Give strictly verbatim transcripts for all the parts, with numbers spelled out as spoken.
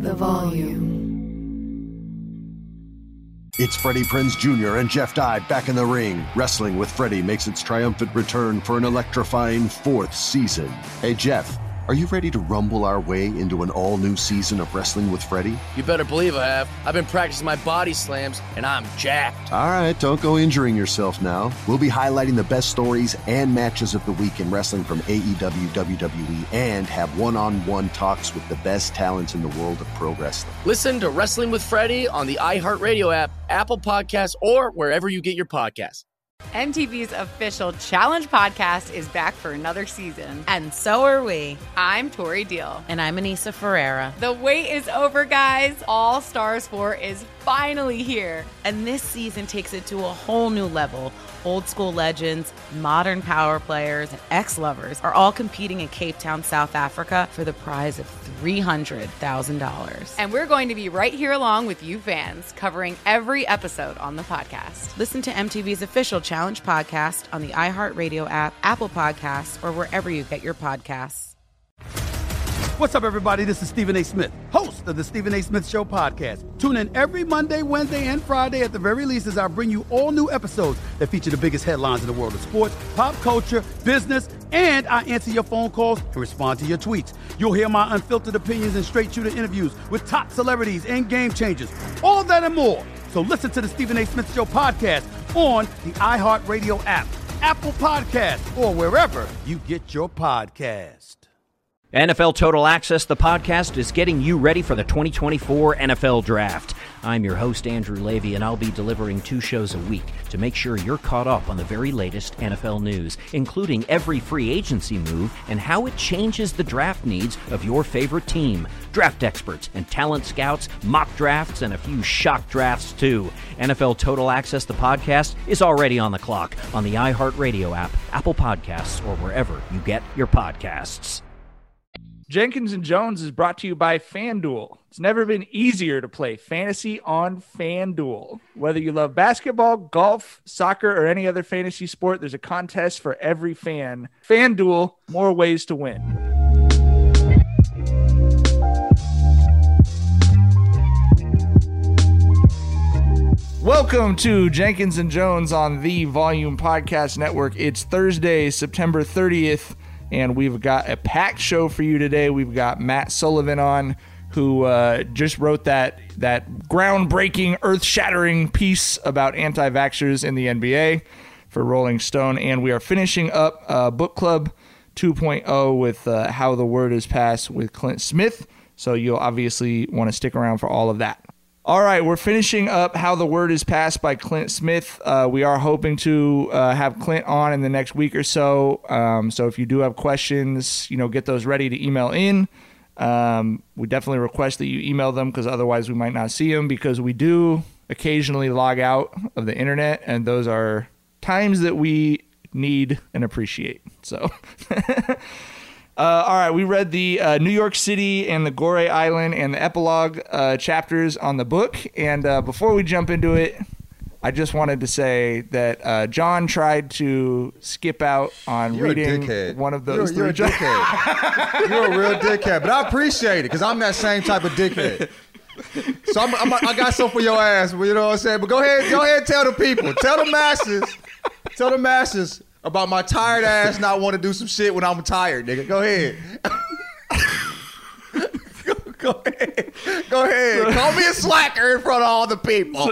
the volume. It's Freddie Prinze Junior and Jeff Dye back in the ring. Wrestling with Freddie makes its triumphant return for an electrifying fourth season. Hey, Jeff, are you ready to rumble our way into an all-new season of Wrestling with Freddie? You better believe I have. I've been practicing my body slams, and I'm jacked. All right, don't go injuring yourself now. We'll be highlighting the best stories and matches of the week in wrestling from A E W, W W E, and have one-on-one talks with the best talents in the world of pro wrestling. Listen to Wrestling with Freddie on the iHeartRadio app, Apple Podcasts, or wherever you get your podcasts. M T V's official Challenge podcast is back for another season. And so are we. I'm Tori Deal. And I'm Anissa Ferreira. The wait is over, guys. All Stars four is finally here. And this season takes it to a whole new level. Old school legends, modern power players, and ex-lovers are all competing in Cape Town, South Africa for the prize of three hundred thousand dollars. And we're going to be right here along with you fans, covering every episode on the podcast. Listen to M T V's official Challenge podcast on the iHeartRadio app, Apple Podcasts, or wherever you get your podcasts. What's up, everybody? This is Stephen A. Smith, host of the Stephen A. Smith Show podcast. Tune in every Monday, Wednesday, and Friday at the very least as I bring you all new episodes that feature the biggest headlines in the world of sports, pop culture, business, and I answer your phone calls and respond to your tweets. You'll hear my unfiltered opinions and straight-shooter interviews with top celebrities and game changers. All that and more. So listen to the Stephen A. Smith Show podcast on the iHeartRadio app, Apple Podcasts, or wherever you get your podcast. N F L Total Access, the podcast, is getting you ready for the twenty twenty-four N F L Draft. I'm your host, Andrew Levy, and I'll be delivering two shows a week to make sure you're caught up on the very latest N F L news, including every free agency move and how it changes the draft needs of your favorite team. Draft experts and talent scouts, mock drafts, and a few shock drafts, too. N F L Total Access, the podcast, is already on the clock on the iHeartRadio app, Apple Podcasts, or wherever you get your podcasts. Jenkins and Jones is brought to you by FanDuel. It's never been easier to play fantasy on FanDuel. Whether you love basketball, golf, soccer, or any other fantasy sport, there's a contest for every fan. FanDuel, more ways to win. Welcome to Jenkins and Jones on the Volume Podcast Network. It's Thursday, September thirtieth. And we've got a packed show for you today. We've got Matt Sullivan on, who uh, just wrote that that groundbreaking, earth-shattering piece about anti-vaxxers in the N B A for Rolling Stone. And we are finishing up uh, Book Club two point oh with uh, How the Word is Passed with Clint Smith. So you'll obviously want to stick around for all of that. All right, we're finishing up How the Word is Passed by Clint Smith. Uh, we are hoping to uh, have Clint on in the next week or so. Um, so if you do have questions, you know, get those ready to email in. Um, we definitely request that you email them because otherwise we might not see them, because we do occasionally log out of the internet, and those are times that we need and appreciate. So... Uh, all right, we read the uh, New York City and the Goree Island and the epilogue uh, chapters on the book. And uh, before we jump into it, I just wanted to say that uh, John tried to skip out on you're reading one of those you're, three. You're a dickhead. You're a real dickhead, but I appreciate it because I'm that same type of dickhead. So I'm, I'm, I got something for your ass, you know what I'm saying? But go ahead, go ahead and tell the people. Tell the masses. Tell the masses. About my tired ass not want to do some shit when I'm tired, nigga. Go ahead. go, go ahead. Go ahead. Call me a slacker in front of all the people.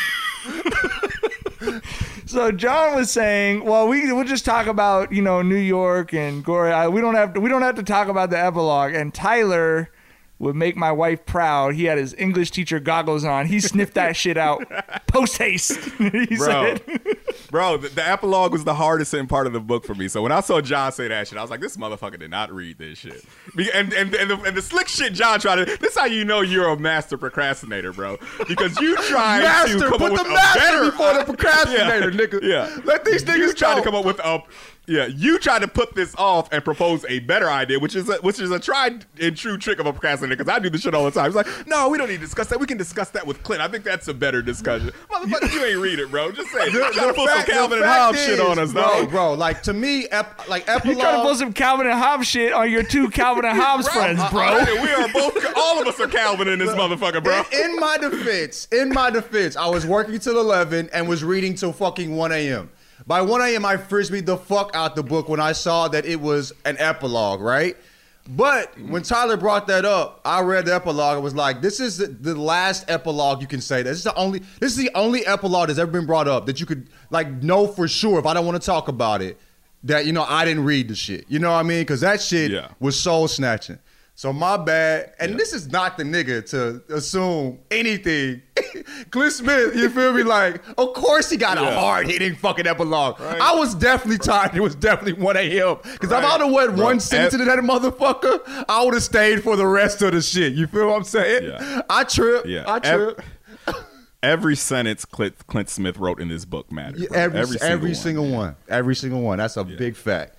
So John was saying, well, we we'll just talk about, you know, New York and Goree. We don't have to, we don't have to talk about the epilogue. And Tyler would make my wife proud. He had his English teacher goggles on. He sniffed that shit out post haste. He bro, said, bro, the, the epilogue was the hardest hitting part of the book for me. So when I saw John say that shit, I was like, this motherfucker did not read this shit. And and and the, and the slick shit John tried to. This is how you know you're a master procrastinator, bro. Because you tried master, to come put up the with a master better before the procrastinator, yeah, nigga. Yeah, let these niggas you tried go. to come up with a. Yeah, you tried to put this off and propose a better idea, which is a, which is a tried and true trick of a procrastinator, because I do this shit all the time. It's like, no, we don't need to discuss that. We can discuss that with Clint. I think that's a better discussion. Motherfucker, you ain't read it, bro. Just say it. You're trying to pull some Calvin and Hobbes shit on us, bro. though. Bro, like, to me, ep- like, epilogue... you trying to pull some Calvin and Hobbes shit on your two Calvin and Hobbes friends, bro. I, I, we are both, all of us are Calvin in this motherfucker, bro. In, in my defense, in my defense, I was working till eleven and was reading till fucking one a.m. By one a.m., I frisbeed the fuck out the book when I saw that it was an epilogue, right? But when Tyler brought that up, I read the epilogue and was like, this is the, the last epilogue you can say. This is the only this is the only epilogue that's ever been brought up that you could like know for sure if I don't want to talk about it, that, you know, I didn't read the shit. You know what I mean? Because that shit yeah. was soul snatching. So my bad. And yeah. this is not the nigga to assume anything. Clint Smith, you feel me? Like, of course he got yeah. a hard-hitting fucking epilogue. Right. I was definitely tired. It was definitely one a.m. Because right. if I would have went Bro, one sentence into that motherfucker, I would have stayed for the rest of the shit. You feel what I'm saying? Yeah. I trip. Yeah. I trip. Every, every sentence Clint, Clint Smith wrote in this book matters. Yeah, every every single, every one. single one. Every single one. That's a yeah. big fact.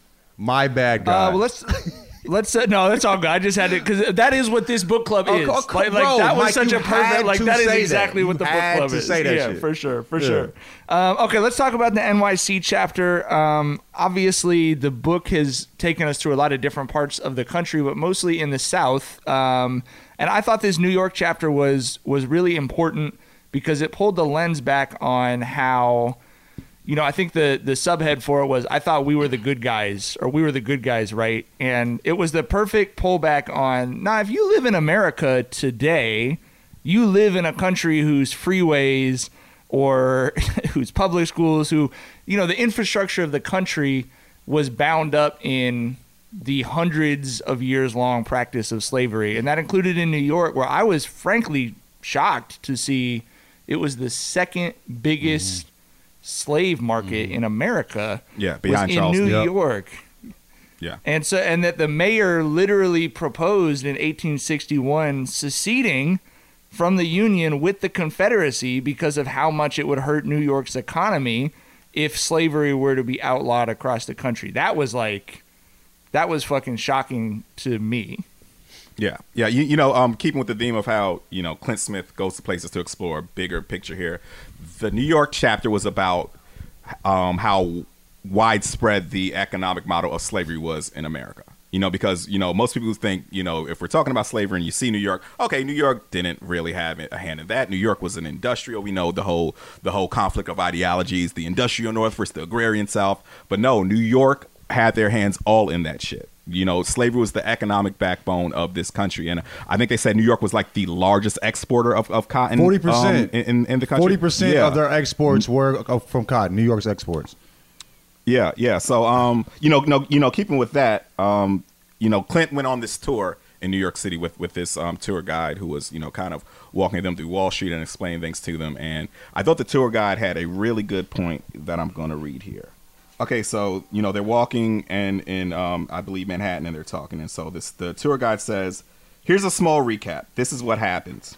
My bad, guy. Uh, well, let's... Let's uh, no, that's all good. I just had to because that is what this book club is. Oh, like, bro, like that was Mike, such a perfect. Like that is exactly that. what the you book club to is. Say that yeah, shit. for sure, for yeah. sure. Um, okay, let's talk about the N Y C chapter. Um, obviously, the book has taken us to a lot of different parts of the country, but mostly in the South. Um, and I thought this New York chapter was was really important because it pulled the lens back on how. You know, I think the, the subhead for it was, I thought we were the good guys, or we were the good guys, right? And it was the perfect pullback on, nah, if you live in America today, you live in a country whose freeways or whose public schools, who, you know, the infrastructure of the country was bound up in the hundreds of years long practice of slavery. And that included in New York, where I was frankly shocked to see it was the second biggest mm-hmm. slave market mm. in America yeah, behind was in Charleston. New Yep. York. Yeah. And so and that the mayor literally proposed in eighteen sixty-one seceding from the Union with the Confederacy because of how much it would hurt New York's economy if slavery were to be outlawed across the country. That was like that was fucking shocking to me. Yeah. Yeah, you, you know, um keeping with the theme of how, you know, Clint Smith goes to places to explore a bigger picture here. The New York chapter was about um, how widespread the economic model of slavery was in America. You know, because, you know, most people think, you know, if we're talking about slavery and you see New York, okay, New York didn't really have a hand in that. New York was an industrial. We know the whole the whole conflict of ideologies, the industrial North versus the agrarian South. But no, New York had their hands all in that shit. You know, slavery was the economic backbone of this country. And I think they said New York was like the largest exporter of, of cotton. forty percent. Um, in, in the country. forty percent yeah. of their exports were from cotton, New York's exports. Yeah, yeah. So, um, you know, no, you know, keeping with that, um, you know, Clint went on this tour in New York City with, with this um, tour guide who was, you know, kind of walking them through Wall Street and explaining things to them. And I thought the tour guide had a really good point that I'm going to read here. Okay, so, you know, they're walking and in, um, I believe, Manhattan, and they're talking. And so this the tour guide says, here's a small recap. This is what happens.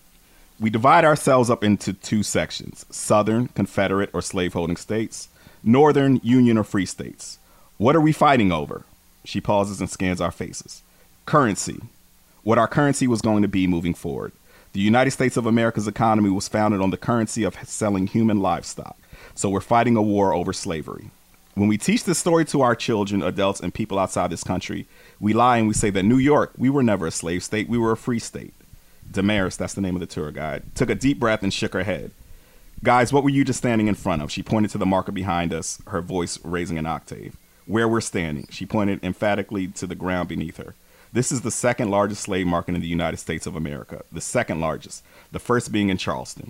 We divide ourselves up into two sections, Southern, Confederate, or slaveholding states, Northern, Union, or free states. What are we fighting over? She pauses and scans our faces. Currency. What our currency was going to be moving forward. The United States of America's economy was founded on the currency of selling human livestock. So we're fighting a war over slavery. When we teach this story to our children, adults, and people outside this country, we lie and we say that New York, we were never a slave state. We were a free state. Damaris, that's the name of the tour guide, took a deep breath and shook her head. Guys, what were you just standing in front of? She pointed to the marker behind us, her voice raising an octave. Where we're standing. She pointed emphatically to the ground beneath her. This is the second largest slave market in the United States of America. The second largest. The first being in Charleston.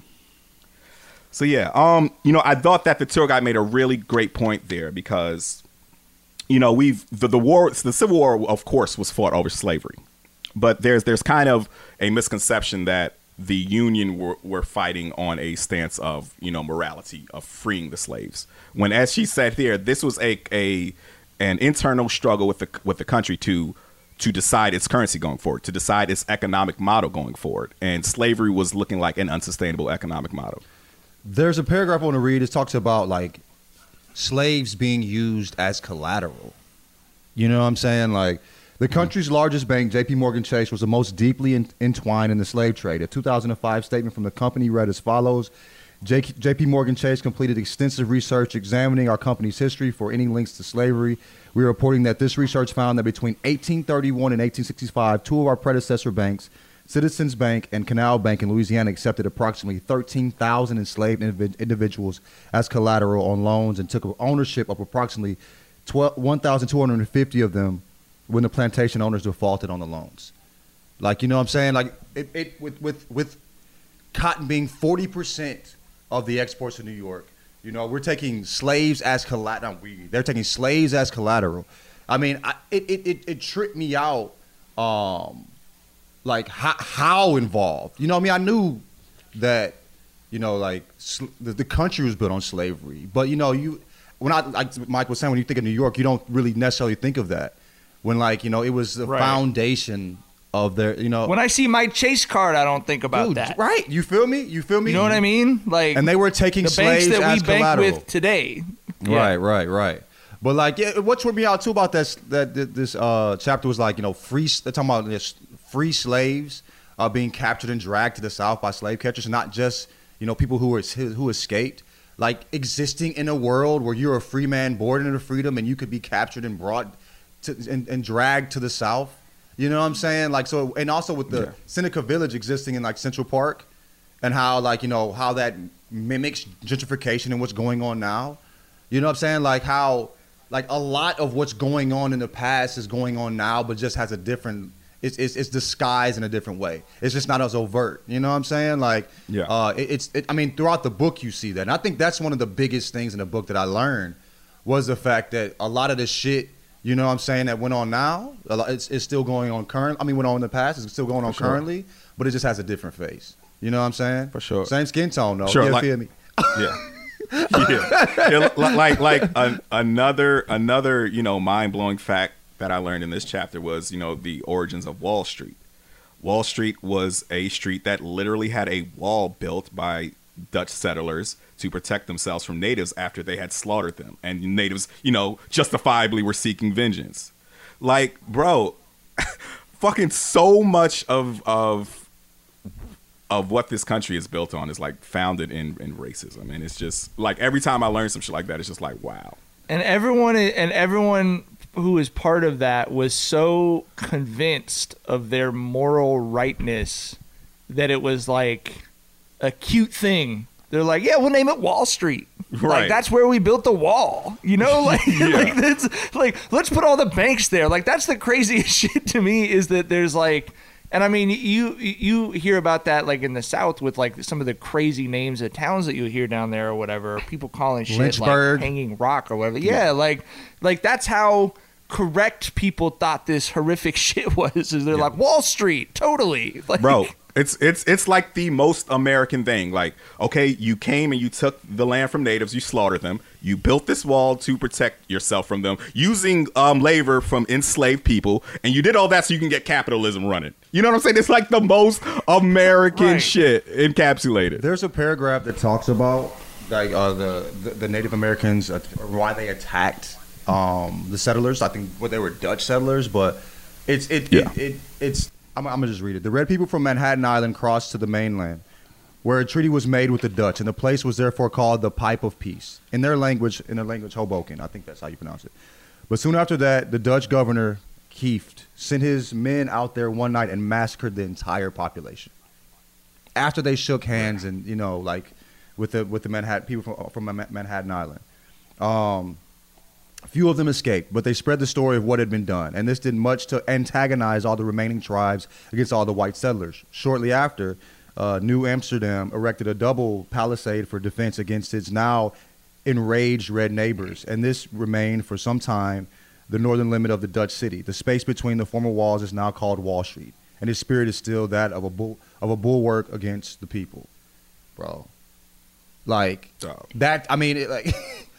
So yeah, um, you know, I thought that the tour guide made a really great point there because, you know, we've the, the war, the Civil War, of course, was fought over slavery, but there's there's kind of a misconception that the Union were, were fighting on a stance of, you know, morality, of freeing the slaves. When, as she said here, this was a a an internal struggle with the with the country to to decide its currency going forward, to decide its economic model going forward, and slavery was looking like an unsustainable economic model. There's a paragraph I want to read. It talks about like slaves being used as collateral. You know what I'm saying? Like the country's largest bank, J P Morgan Chase, was the most deeply in, entwined in the slave trade. A two thousand five statement from the company read as follows. J- J.P. Morgan Chase completed extensive research examining our company's history for any links to slavery. We are reporting that this research found that between eighteen thirty-one and eighteen sixty-five, two of our predecessor banks, Citizens Bank and Canal Bank in Louisiana, accepted approximately thirteen thousand enslaved individ- individuals as collateral on loans and took ownership of approximately one thousand two hundred fifty of them when the plantation owners defaulted on the loans. Like, you know what I'm saying? Like, it, it with, with, with cotton being forty percent of the exports to New York, you know, we're taking slaves as collateral. We, they're taking slaves as collateral. I mean, I, it, it, it, it tripped me out, um, like, how, how involved. You know what I mean? I knew that, you know, like, sl- the, the country was built on slavery. But, you know, you when I, like Mike was saying, when you think of New York, you don't really necessarily think of that. When, like, you know, it was the Right. foundation of their, you know. When I see my Chase card, I don't think about Dude, that. Right. You feel me? You feel me? You know what I mean? Like, And they were taking the slaves banks that as we bank collateral. with today. Right, right, right. But like, yeah, what tripped me out too about this that that this uh, chapter was like, you know, free. They're talking about this free slaves uh, being captured and dragged to the South by slave catchers, and not just, you know, people who were who escaped. Like, existing in a world where you're a free man born into freedom and you could be captured and brought to and, and dragged to the South. You know what I'm saying? Like, so, and also with the Yeah. Seneca Village existing in like Central Park, and how, like, you know, how that mimics gentrification and what's going on now. You know what I'm saying? Like how, like, a lot of what's going on in the past is going on now, but just has a different, it's it's, it's disguised in a different way. It's just not as overt. You know what I'm saying? Like, Yeah. uh, it, it's, it, I mean, throughout the book you see that. And I think that's one of the biggest things in the book that I learned was the fact that a lot of the shit, you know what I'm saying, that went on now, a lot- it's, it's still going on current. I mean, went on in the past, it's still going on For sure. currently, but it just has a different face. You know what I'm saying? For sure. Same skin tone, though. Sure, You like- feel me? Yeah. yeah. yeah li- like like an, another another you know mind-blowing fact that I learned in this chapter was, you know, the origins of Wall Street. Wall Street was a street that literally had a wall built by Dutch settlers to protect themselves from natives after they had slaughtered them, and natives, you know, justifiably were seeking vengeance. Like, bro, fucking so much of of of what this country is built on is like founded in, in racism. And it's just like every time I learn some shit like that, it's just like, wow. And everyone and everyone who is part of that was so convinced of their moral rightness that it was like a cute thing. They're like, yeah, we'll name it Wall Street. Right. Like, that's where we built the wall. You know, like, like that's like, let's put all the banks there. Like, that's the craziest shit to me, is that there's like, and I mean, you you hear about that like in the South with like some of the crazy names of towns that you hear down there or whatever. People calling shit Lynchburg. like Hanging Rock or whatever. Yeah, like like that's how correct people thought this horrific shit was. Is they're like Wall Street, totally, like, Bro, it's it's it's like the most American thing. Like, okay, you came and you took the land from natives, you slaughtered them, you built this wall to protect yourself from them using um, labor from enslaved people, and you did all that so you can get capitalism running. You know what I'm saying? It's like the most American Right. shit encapsulated. There's a paragraph that talks about like uh, the, the the Native Americans, uh, why they attacked um, the settlers. I think what they were Dutch settlers, but it's it, Yeah. it, it it's. I'm, I'm gonna just read it. The red people from Manhattan Island crossed to the mainland, where a treaty was made with the Dutch, and the place was therefore called the Pipe of Peace. In their language, in their language, Hoboken. I think that's how you pronounce it. But soon after that, the Dutch governor Kieft sent his men out there one night and massacred the entire population. After they shook hands and, you know, like with the with the Manhattan people from from Ma- Manhattan Island, um, few of them escaped, but they spread the story of what had been done, and this did much to antagonize all the remaining tribes against all the white settlers. Shortly after, uh, New Amsterdam erected a double palisade for defense against its now enraged red neighbors, and this remained for some time the northern limit of the Dutch city. The space between the former walls is now called Wall Street, and its spirit is still that of a bull, of a bulwark against the people, bro. Like Dog. that. I mean, it, like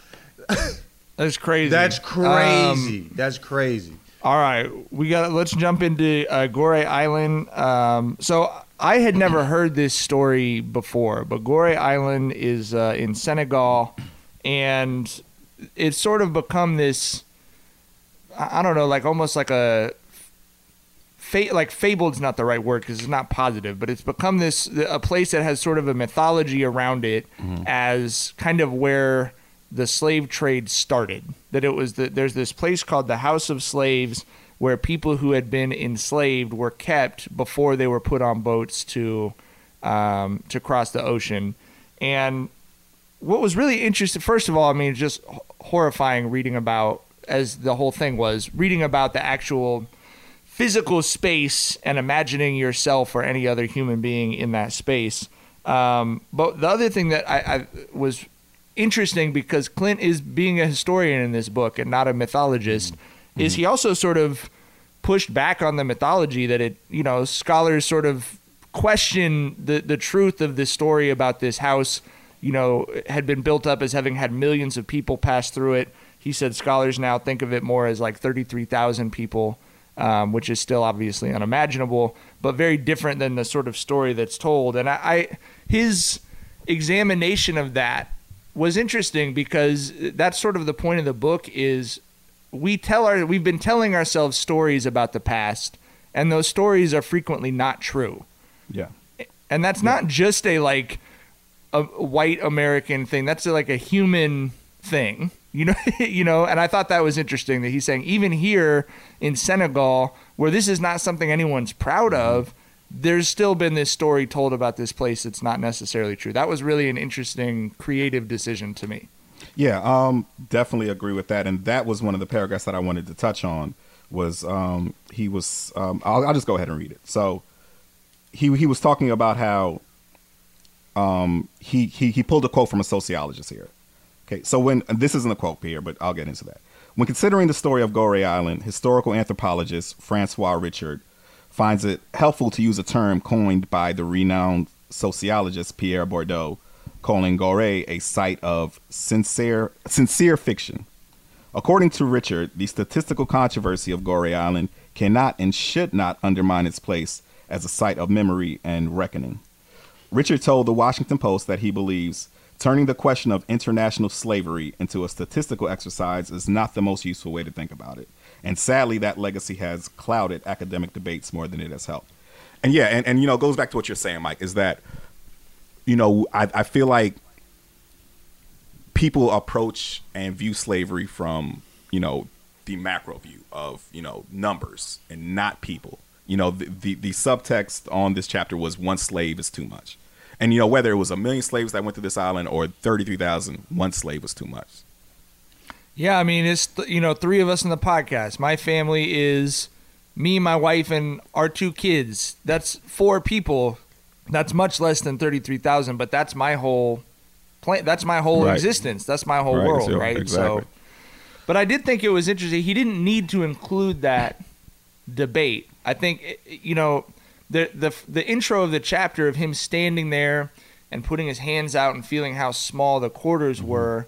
that's crazy. that's crazy. Um, that's crazy. All right, we got. Let's jump into uh, Goree Island. Um, so I had never heard this story before, but Goree Island is uh, in Senegal, and it's sort of become this. I I don't know, like almost like a fa- like fabled's not the right word because it's not positive, but it's become this a place that has sort of a mythology around it mm-hmm. as kind of where the slave trade started. That it was the, there's this place called the House of Slaves where people who had been enslaved were kept before they were put on boats to um, to cross the ocean. And what was really interesting, first of all, I mean, just horrifying reading about, as the whole thing was, reading about the actual physical space and imagining yourself or any other human being in that space. Um, but the other thing that I, I was interesting, because Clint is being a historian in this book and not a mythologist, mm-hmm. is he also sort of pushed back on the mythology that it, you know, scholars sort of question the, the truth of this story about this house, you know, had been built up as having had millions of people pass through it. He said scholars now think of it more as like thirty-three thousand people, um, which is still obviously unimaginable, but very different than the sort of story that's told. And I, I his examination of that was interesting because that's sort of the point of the book is we tell our, we've been telling ourselves stories about the past, and those stories are frequently not true. Yeah. And that's yeah. not just a like a white American thing. That's a, like a human thing, you know, you know, and I thought that was interesting that he's saying even here in Senegal, where this is not something anyone's proud of, there's still been this story told about this place that's not necessarily true. That was really an interesting creative decision to me. Yeah, um, definitely agree with that. And that was one of the paragraphs that I wanted to touch on was um, he was, um, I'll, I'll just go ahead and read it. So he he was talking about how um, he, he, he pulled a quote from a sociologist here. Okay, so when, and this isn't a quote here, but I'll get into that. When considering the story of Gorée Island, historical anthropologist Francois Richard finds it helpful to use a term coined by the renowned sociologist Pierre Bourdieu, calling Gorée a site of sincere, sincere fiction. According to Richard, the statistical controversy of Gorée Island cannot and should not undermine its place as a site of memory and reckoning. Richard told the Washington Post that he believes turning the question of international slavery into a statistical exercise is not the most useful way to think about it. And sadly, that legacy has clouded academic debates more than it has helped. And yeah, and, and you know, it goes back to what you're saying, Mike, is that, you know, I, I feel like people approach and view slavery from, you know, the macro view of, you know, numbers and not people. You know, the, the, the subtext on this chapter was one slave is too much. And, you know, whether it was a million slaves that went to this island or thirty-three thousand, one slave was too much. Yeah, I mean, it's, you know, three of us in the podcast. My family is me, my wife, and our two kids. That's four people. That's much less than thirty-three thousand, but that's my whole plan. That's my whole right. existence. That's my whole right. world, so, right? Exactly. So, but I did think it was interesting. He didn't need to include that debate. I think, you know, the the the intro of the chapter of him standing there and putting his hands out and feeling how small the quarters mm-hmm. were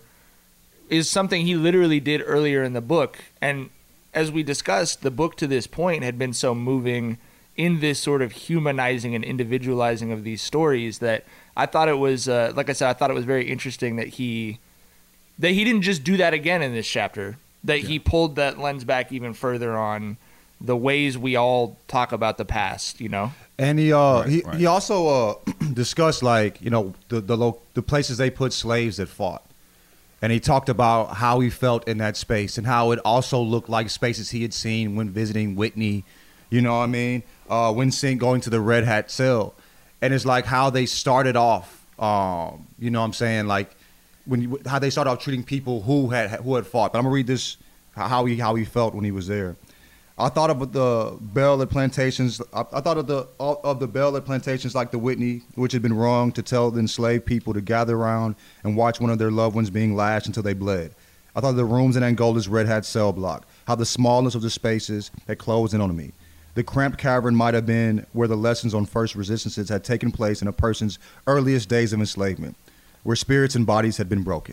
is something he literally did earlier in the book. And as we discussed, the book to this point had been so moving in this sort of humanizing and individualizing of these stories that I thought it was, uh, like I said, I thought it was very interesting that he that he didn't just do that again in this chapter, that yeah. he pulled that lens back even further on the ways we all talk about the past, you know? And he uh, right, he, right. he also uh, discussed, like, you know, the the, lo- the places they put slaves that fought. And he talked about how he felt in that space and how it also looked like spaces he had seen when visiting Whitney, you know what I mean? Uh, when seeing going to the Red Hat cell. And it's like how they started off, um, you know what I'm saying? Like when you, how they started off treating people who had who had fought. But I'm going to read this, how he how he felt when he was there. I thought of the Bell at plantations. I, I thought of the of the Bell at plantations like the Whitney, which had been wrong to tell the enslaved people to gather around and watch one of their loved ones being lashed until they bled. I thought of the rooms in Angola's Red Hat cell block, how the smallness of the spaces had closed in on me. The cramped cavern might have been where the lessons on first resistances had taken place in a person's earliest days of enslavement, where spirits and bodies had been broken.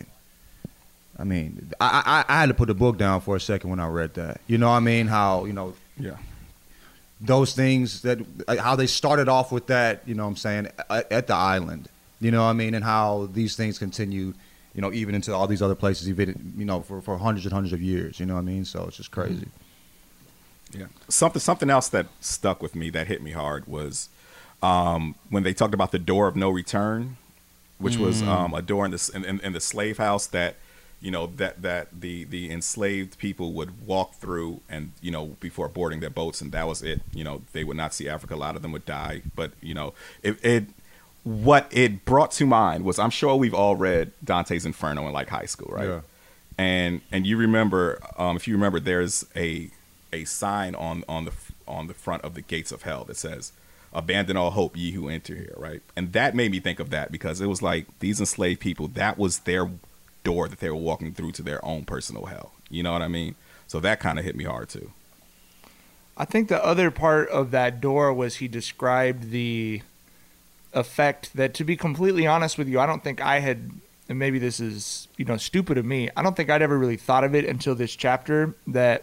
I mean, I, I I had to put the book down for a second when I read that. You know what I mean? How, you know, yeah, those things that, how they started off with that, you know what I'm saying, at, at the island. You know what I mean? And how these things continue, you know, even into all these other places, even, you know, for, for hundreds and hundreds of years. You know what I mean? So it's just crazy. Yeah. Something something else that stuck with me, that hit me hard, was um, when they talked about the door of no return, which mm. was um, a door in the in, in, in the slave house that, you know, that that the the enslaved people would walk through, and, you know, before boarding their boats, and that was it. You know, they would not see Africa. A lot of them would die. But, you know, it, it what it brought to mind was, I'm sure we've all read Dante's Inferno in like high school, right? Yeah. And and you remember, um, if you remember, there's a a sign on on the on the front of the gates of hell that says, "Abandon all hope, ye who enter here." Right, and that made me think of that, because it was like these enslaved people, that was their door that they were walking through to their own personal hell. You know what I mean? So that kind of hit me hard too. I think the other part of that door was he described the effect that, to be completely honest with you, I don't think I had. And maybe this is, you know, stupid of me, I don't think I'd ever really thought of it until this chapter, that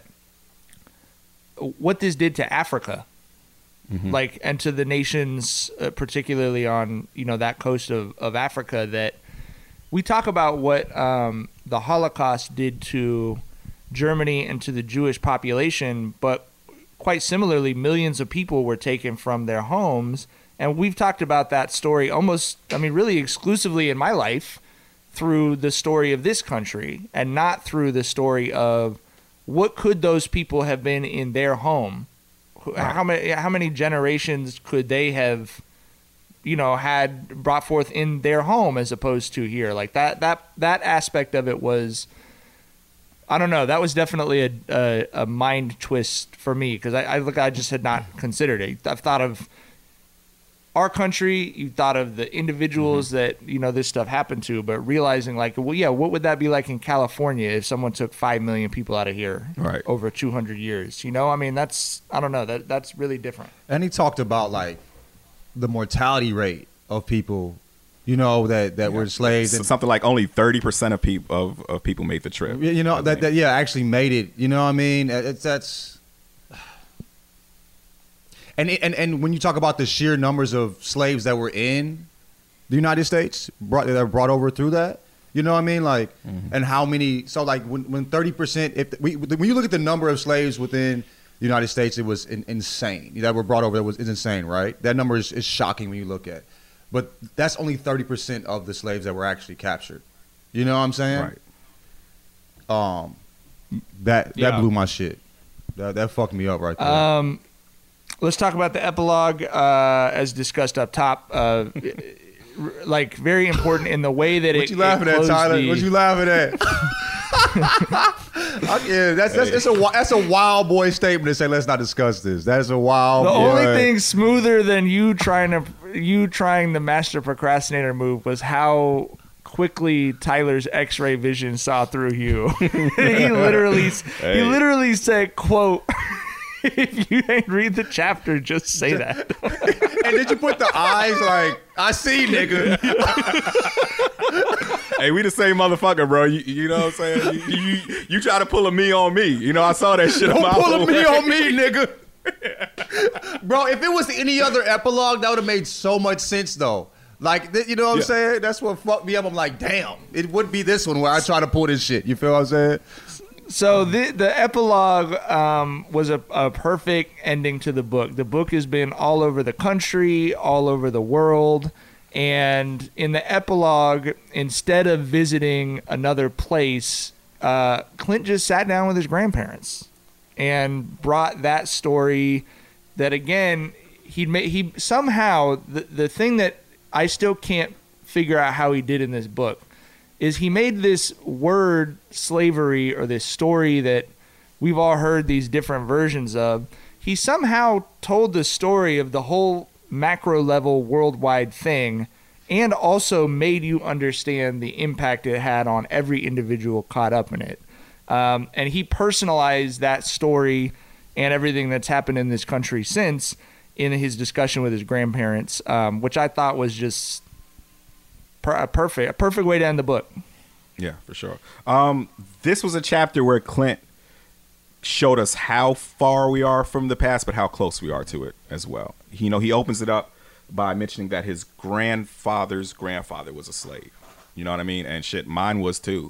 what this did to Africa, mm-hmm. like, and to the nations, uh, particularly on, you know, that coast of, of Africa, that we talk about what um, the Holocaust did to Germany and to the Jewish population, but quite similarly, millions of people were taken from their homes. And we've talked about that story almost, I mean, really exclusively in my life, through the story of this country, and not through the story of what could those people have been in their home. How many how many generations could they have, you know, had brought forth in their home as opposed to here? Like that that that aspect of it was, I don't know, that was definitely a a, a mind twist for me, because I, I look I just had not considered it. I've thought of our country, you thought of the individuals mm-hmm. that, you know, this stuff happened to, but realizing like, well, yeah, what would that be like in California if someone took five million people out of here right. over two hundred years? You know, I mean, that's, I don't know, that that's really different. And he talked about like the mortality rate of people, you know, that, that yeah. were slaves. So and, something like only thirty percent of people of, of people made the trip. You know, that, that, yeah, actually made it. You know what I mean? It's, that's, And, and and when you talk about the sheer numbers of slaves that were in the United States, brought, that were brought over through that, you know what I mean? Like, mm-hmm. and how many, so like when, when thirty percent, if we, when you look at the number of slaves within the United States, it was in, insane. That were brought over, it was is insane, right? That number is, is shocking when you look at it. But that's only thirty percent of the slaves that were actually captured. You know what I'm saying? Right. Um, that, that yeah. blew my shit. That, that fucked me up right there. Um, Let's talk about the epilogue, uh, as discussed up top. Uh, like very important in the way that what it. You laughing it at, Tyler? The... What you laughing at? Yeah, that's that's it's a that's a wild boy statement to say. Let's not discuss this. That is a wild. The boy. only thing smoother than you trying to you trying the master procrastinator move was how quickly Tyler's X-ray vision saw through you. he literally hey. he literally said, "quote." If you ain't read the chapter, just say that. And did you put the eyes like, I see, nigga? Hey, we the same motherfucker, bro. You, you know what I'm saying? You, you, you try to pull a me on me. You know, I saw that shit. Don't pull a me on me, nigga. Bro, if it was any other epilogue, that would have made so much sense, though. Like, th- you know what I'm yeah. saying? That's what fucked me up. I'm like, damn, it would be this one where I try to pull this shit. You feel what I'm saying? So the the epilogue um, was a, a perfect ending to the book. The book has been all over the country, all over the world. And in the epilogue, instead of visiting another place, uh, Clint just sat down with his grandparents and brought that story that, again, he'd made, he somehow, the, the thing that I still can't figure out how he did in this book is he made this word slavery, or this story that we've all heard these different versions of. He somehow told the story of the whole macro level worldwide thing, and also made you understand the impact it had on every individual caught up in it. Um, and he personalized that story and everything that's happened in this country since in his discussion with his grandparents, um, which I thought was just per- a perfect, a perfect way to end the book. Yeah, for sure. Um, this was a chapter where Clint showed us how far we are from the past, but how close we are to it as well. You know, he opens it up by mentioning that his grandfather's grandfather was a slave. You know what I mean? And shit, mine was too.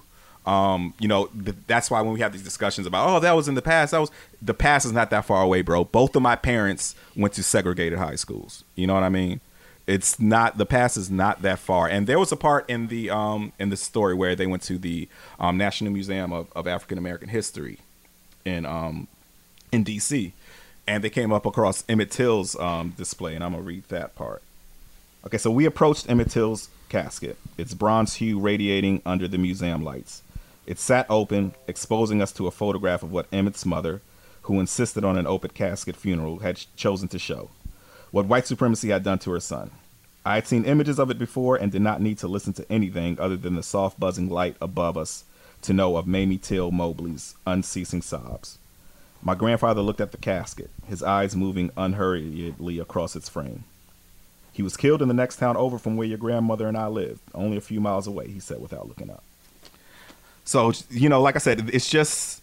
Um, you know, th- that's why when we have these discussions about, oh, that was in the past, that was the past is not that far away, bro. Both of my parents went to segregated high schools. You know what I mean? It's not, the past is not that far. And there was a part in the um in the story where they went to the um, National Museum of, of African American History in um in D C, and they came up across Emmett Till's um display, and I'm gonna read that part. Okay, so we approached Emmett Till's casket, its bronze hue radiating under the museum lights. It sat open, exposing us to a photograph of what Emmett's mother, who insisted on an open casket funeral, had ch- chosen to show. What white supremacy had done to her son. I had seen images of it before and did not need to listen to anything other than the soft buzzing light above us to know of Mamie Till Mobley's unceasing sobs. My grandfather looked at the casket, his eyes moving unhurriedly across its frame. He was killed in the next town over from where your grandmother and I lived, only a few miles away, he said without looking up. So, you know, like I said, it's just,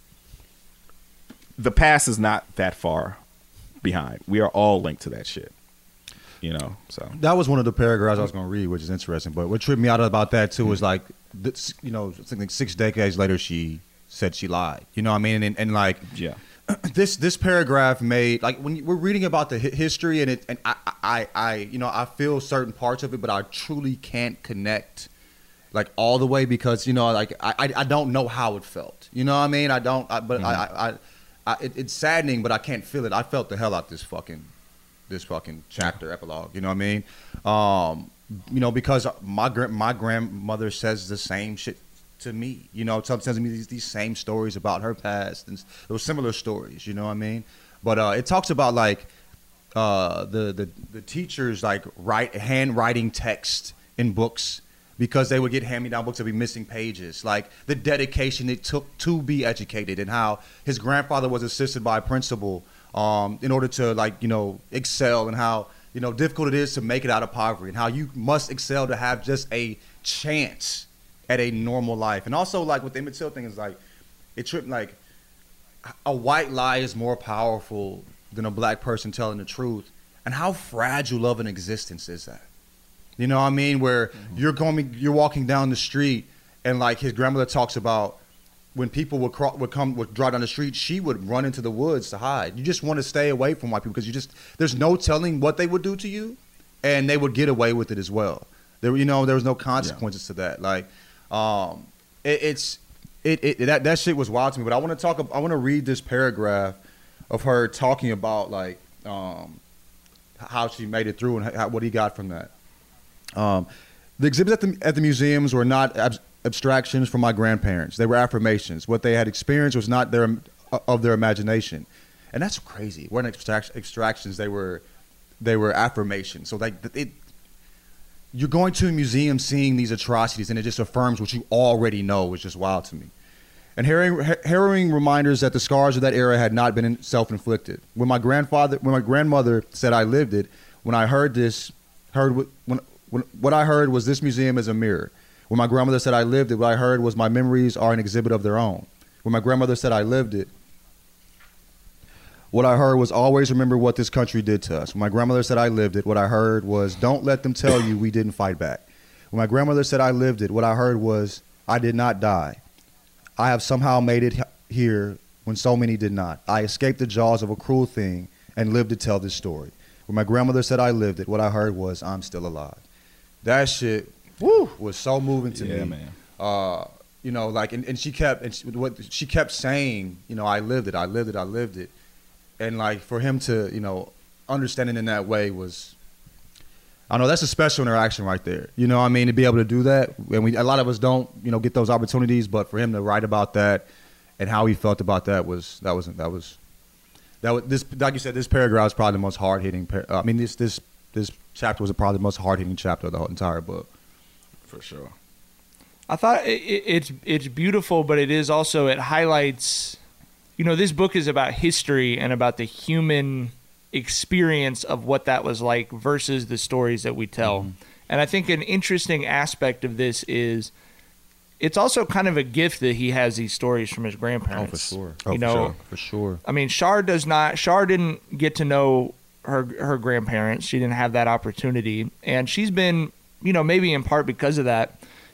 the past is not that far behind. We are all linked to that shit, you know, so. That was one of the paragraphs I was going to read, which is interesting. But what tripped me out about that, too, mm-hmm. was like, this, you know, something six decades later, she said she lied. You know what I mean? And, and like, yeah. This this paragraph made, like, when we're reading about the history, and it, and I, I, I, you know, I feel certain parts of it, but I truly can't connect, like, all the way because, you know, like, I, I don't know how it felt. You know what I mean? I don't, I, but mm-hmm. I, I, I it, it's saddening, but I can't feel it. I felt the hell out this fucking, this fucking chapter epilogue. You know what I mean? Um, you know, because my my grandmother says the same shit to me, you know, tells me these, these same stories about her past, and those similar stories, you know what I mean? But uh, it talks about like uh, the, the the teachers like write handwriting text in books because they would get hand-me-down books that would be missing pages, like the dedication it took to be educated, and how his grandfather was assisted by a principal um, in order to like you know excel, and how you know difficult it is to make it out of poverty, and how you must excel to have just a chance at a normal life. And also, like, with the Emmett Till thing is like, it tripped, like, a white lie is more powerful than a black person telling the truth. And how fragile of an existence is that? You know what I mean? Where mm-hmm. you're going, you're walking down the street, and like his grandmother talks about when people would cro- would come would drive down the street, she would run into the woods to hide. You just want to stay away from white people because you just there's no telling what they would do to you, and they would get away with it as well. There, you know, there was no consequences yeah. to that. Like. Um, it, it's it, it that that shit was wild to me. But I want to talk. I want to read this paragraph of her talking about like um, how she made it through and how, what he got from that. Um, the exhibits at the at the museums were not ab- abstractions from my grandparents. They were affirmations. What they had experienced was not their of their imagination, and that's crazy. Weren't extract- extractions. They were they were affirmations. So like it. You're going to a museum seeing these atrocities, and it just affirms what you already know, is just wild to me. And harrowing, harrowing reminders that the scars of that era had not been self-inflicted. When my grandfather, when my grandmother said I lived it, when I heard this, heard what, when, when, what I heard was this museum is a mirror. When my grandmother said I lived it, what I heard was my memories are an exhibit of their own. When my grandmother said I lived it, what I heard was always remember what this country did to us. When my grandmother said I lived it, what I heard was don't let them tell you we didn't fight back. When my grandmother said I lived it, what I heard was I did not die. I have somehow made it here when so many did not. I escaped the jaws of a cruel thing and lived to tell this story. When my grandmother said I lived it, what I heard was I'm still alive. That shit woo, was so moving to yeah, me. Man. Uh, you know, like, and, and she kept, and she, what she kept saying, you know, I lived it, I lived it, I lived it. And like for him to, you know, understand it in that way was, I don't know, that's a special interaction right there. You know what I mean? To be able to do that. And we, a lot of us don't, you know, get those opportunities, but for him to write about that and how he felt about that was, that was, that was, that was, this, like you said, this paragraph is probably the most hard hitting, par- I mean, this, this, this chapter was probably the most hard hitting chapter of the whole entire book. For sure. I thought it, it, it's, it's beautiful, but it is also, it highlights, you know, this book is about history and about the human experience of what that was like versus the stories that we tell. Mm-hmm. And I think an interesting aspect of this is it's also kind of a gift that he has these stories from his grandparents. Oh, for sure. You oh, know, for sure. For sure. I mean, Shar does not, Shar didn't get to know her, her grandparents. She didn't have that opportunity. And she's been, you know, maybe in part because of that,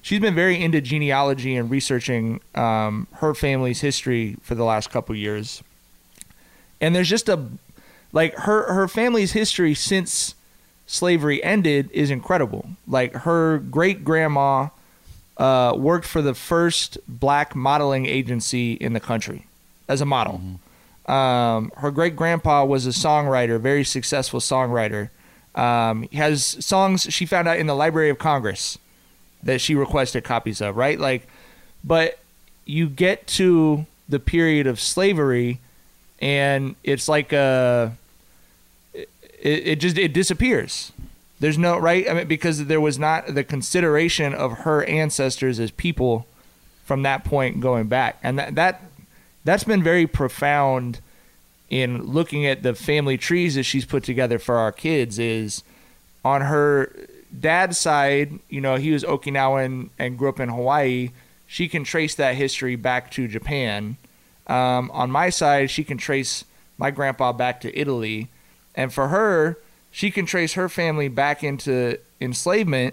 she's been very into genealogy and researching um, her family's history for the last couple years. And there's just a like her her family's history since slavery ended is incredible. Like her great grandma uh, worked for the first black modeling agency in the country as a model. Mm-hmm. Um, her great grandpa was a songwriter, very successful songwriter. Um, he has songs she found out in the Library of Congress that she requested copies of, right? Like, but you get to the period of slavery and it's like a, it, it just, it disappears. There's no, right? I mean, because there was not the consideration of her ancestors as people from that point going back. And that, that that's been very profound in looking at the family trees that she's put together for our kids. Is on her dad's side, you know, he was Okinawan and grew up in Hawaii. She can trace that history back to Japan. Um, on my side, she can trace my grandpa back to Italy. And for her, she can trace her family back into enslavement.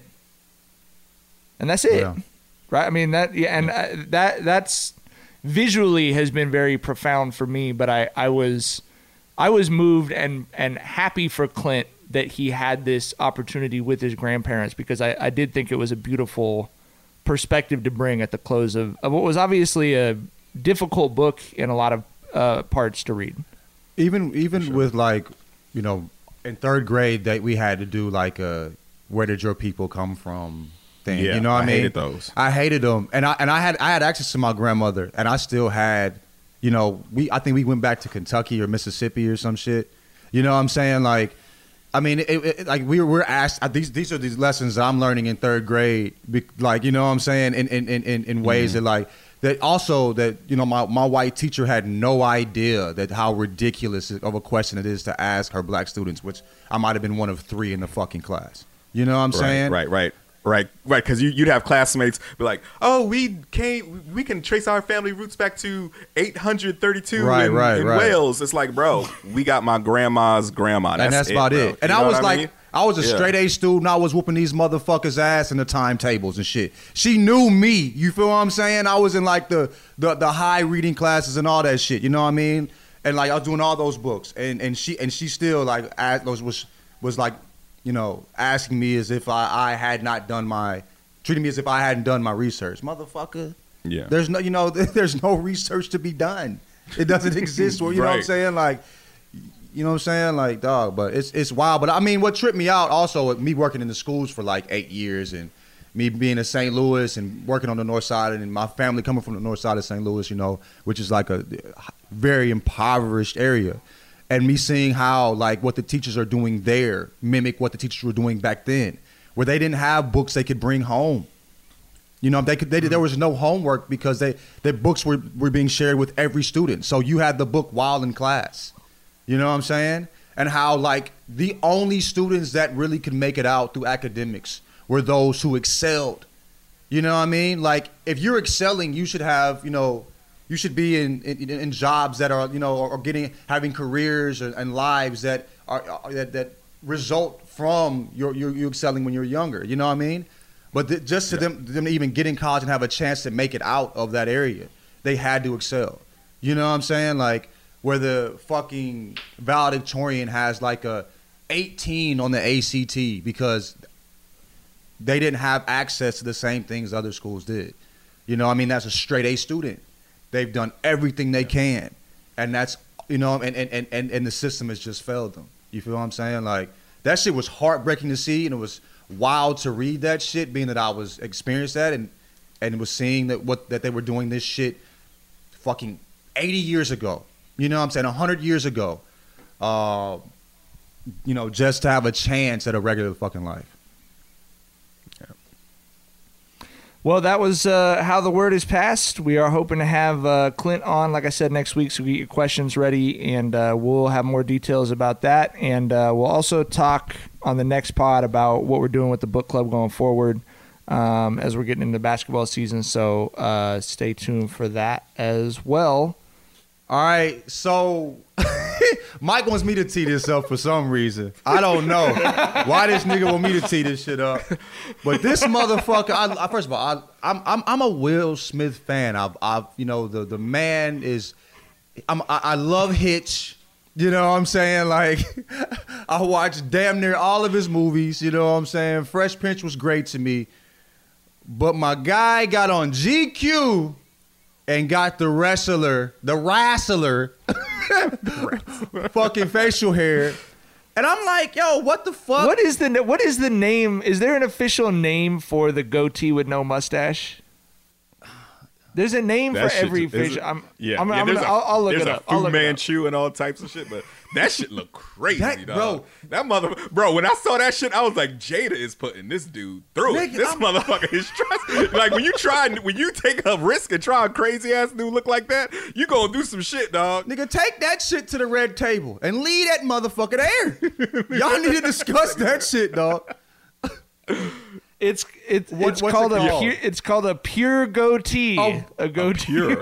And that's it. Yeah. Right? I mean, that, yeah, and uh, that, that's visually has been very profound for me, but I, I was, I was moved and, and happy for Clint that he had this opportunity with his grandparents, because I, I did think it was a beautiful perspective to bring at the close of, of what was obviously a difficult book in a lot of uh, parts to read. Even even sure. with like, you know, in third grade that we had to do like a where did your people come from thing. Yeah, you know what I mean? I hated those. I hated them, and I and I had I had access to my grandmother, and I still had, you know, we I think we went back to Kentucky or Mississippi or some shit. You know what I'm saying? Like, I mean, it, it, like we were, we're asked. These these are these lessons that I'm learning in third grade. Like, you know what I'm saying? In in in in ways mm-hmm. that like. That also that, you know, my, my white teacher had no idea that how ridiculous of a question it is to ask her black students, which I might have been one of three in the fucking class. You know what I'm right, saying? Right, right, right, right. Because you, you'd have classmates be like, oh, we came, we can trace our family roots back to eight hundred thirty-two right, in, right, in right. Wales. It's like, bro, we got my grandma's grandma. That's and that's it, about bro. it. And you I know was what like, I mean? I was a Yeah. straight A student. I was whooping these motherfuckers' ass in the timetables and shit. She knew me. You feel what I'm saying? I was in like the the, the high reading classes and all that shit. You know what I mean? And like I was doing all those books. And and she and she still like asked, was was was like, you know, asking me as if I, I had not done my treating me as if I hadn't done my research. Motherfucker. Yeah. There's no, you know, there's no research to be done. It doesn't exist. You know what I'm Right. saying? Like. You know what I'm saying? Like, dog, but it's it's wild. But I mean, what tripped me out also, with me working in the schools for like eight years and me being in Saint Louis and working on the north side and my family coming from the north side of Saint Louis, you know, which is like a very impoverished area. And me seeing how like what the teachers are doing there mimic what the teachers were doing back then, where they didn't have books they could bring home. You know, they could. They, there was no homework because they their books were, were being shared with every student. So you had the book while in class. You know what I'm saying? And how, like, the only students that really could make it out through academics were those who excelled. You know what I mean? Like, if you're excelling, you should have, you know, you should be in in, in jobs that are, you know, or getting, having careers and, and lives that are that, that result from your, your you excelling when you're younger. You know what I mean? But th- just to yeah. them, them to even get in college and have a chance to make it out of that area, they had to excel. You know what I'm saying? Like, where the fucking valedictorian has like a eighteen on the A C T because they didn't have access to the same things other schools did. You know, I mean, that's a straight A student. They've done everything they can. And that's, you know, and, and, and, and the system has just failed them. You feel what I'm saying? Like, that shit was heartbreaking to see, and it was wild to read that shit, being that I was experienced that and, and was seeing that what that they were doing this shit fucking eighty years ago. You know what I'm saying? one hundred years ago, uh, you know, just to have a chance at a regular fucking life. Yeah. Well, that was uh, how the word is passed. We are hoping to have uh, Clint on, like I said, next week, so we get your questions ready, and uh, we'll have more details about that. And uh, we'll also talk on the next pod about what we're doing with the book club going forward um, as we're getting into basketball season. So uh, stay tuned for that as well. All right, so Mike wants me to tee this up for some reason. I don't know why this nigga want me to tee this shit up. But this motherfucker, I, I, first of all, I, I'm I'm I'm a Will Smith fan. I've I've you know the the man is. I'm, I, I love Hitch. You know what I'm saying? Like, I watched damn near all of his movies. You know what I'm saying? Fresh Prince was great to me. But my guy got on G Q and got the wrestler, the wrestler, fucking facial hair. And I'm like, yo, what the fuck? What is the what is the name? Is there an official name for the goatee with no mustache? There's a name That for shit every just- is facial. it- I'm, Yeah, I'm, yeah I'm there's gonna, a, I'll, I'll look there's it a up. I'll Fu look it up. Manchu and all types of shit, but that shit look crazy, That- dog. bro. That mother, bro. When I saw that shit, I was like, Jada is putting this dude through it. Nigga, This I'm- motherfucker is trust. Like when you try, when you take a risk and try a crazy ass dude look like that, you gonna do some shit, dog. Nigga, take that shit to the red table and leave that motherfucker there. Y'all need to discuss that shit, dog. It's it's What- it's what's called it a called? pure, it's called a pure goatee. Oh, a goatee. Pure.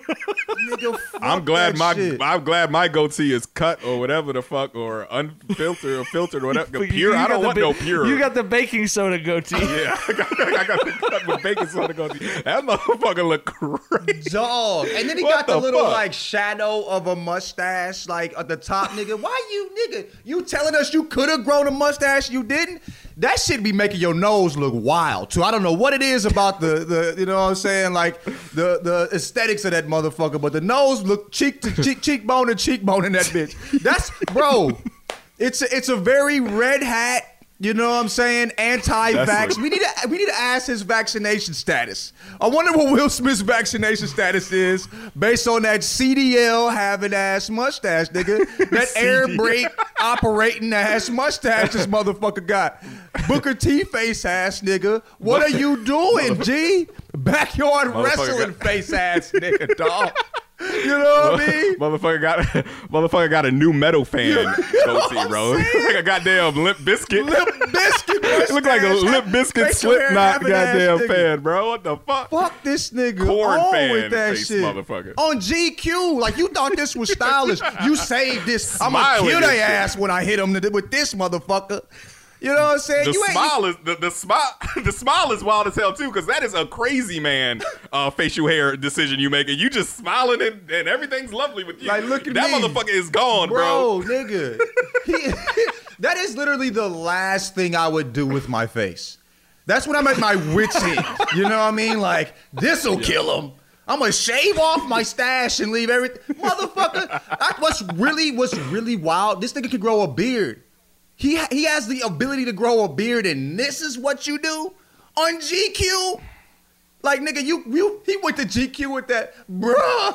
Nigga, fuck I'm glad that my shit. I'm glad my goatee is cut or whatever the fuck or unfiltered or filtered or whatever. But you- Pure. you I got don't the want ba- no pure. You got the baking soda goatee. Yeah, I got, I got the cut with baking soda goatee. That motherfucker look crazy. Dog. And then he What got the, the little fuck? like shadow of a mustache like at the top, nigga. Why you nigga? You telling us you could have grown a mustache, you didn't? That shit be making your nose look wild too. I don't know what it is about the the you know what I'm saying, like the the aesthetics of that motherfucker, but the nose look cheek to cheek, cheekbone to cheekbone in that bitch. That's bro. It's a, it's a very red hat. You know what I'm saying? Anti-vax. That's what- We need to we need to ask his vaccination status. I wonder what Will Smith's vaccination status is based on that C D L having ass mustache, nigga. That air brake operating ass mustache this motherfucker got. Booker T face ass nigga. What are you doing, G? Backyard Motherfucker wrestling got- face ass nigga, dog. You know what I mean? Motherfucker got motherfucker got a new metal fan know goatee, what bro. I'm saying? Like a goddamn Limp Biscuit. Limp Biscuit It look like a mustache, Limp Biscuit facial hair Slipknot having ass goddamn nigga. fan, bro. What the fuck? Fuck this nigga Corn on fan with that face shit. motherfucker. On G Q, like you thought this was stylish. You saved this. I'm gonna Smiling kill and their shit. ass when I hit him with this motherfucker. You know what I'm saying? The you ain't- smile is the, the smile the smile is wild as hell too, because that is a crazy man uh, facial hair decision you make, and you just smiling and, and everything's lovely with you. Like, look at that me. motherfucker is gone, bro. bro, nigga. He, that is literally the last thing I would do with my face. That's when I'm at my wit's end. You know what I mean? Like, this'll kill him. I'm gonna shave off my stash and leave everything. Motherfucker, that's what's really, what's really wild. This nigga can grow a beard. He ha- he has the ability to grow a beard, and this is what you do on G Q? Like, nigga, you, you he went to G Q with that, bruh.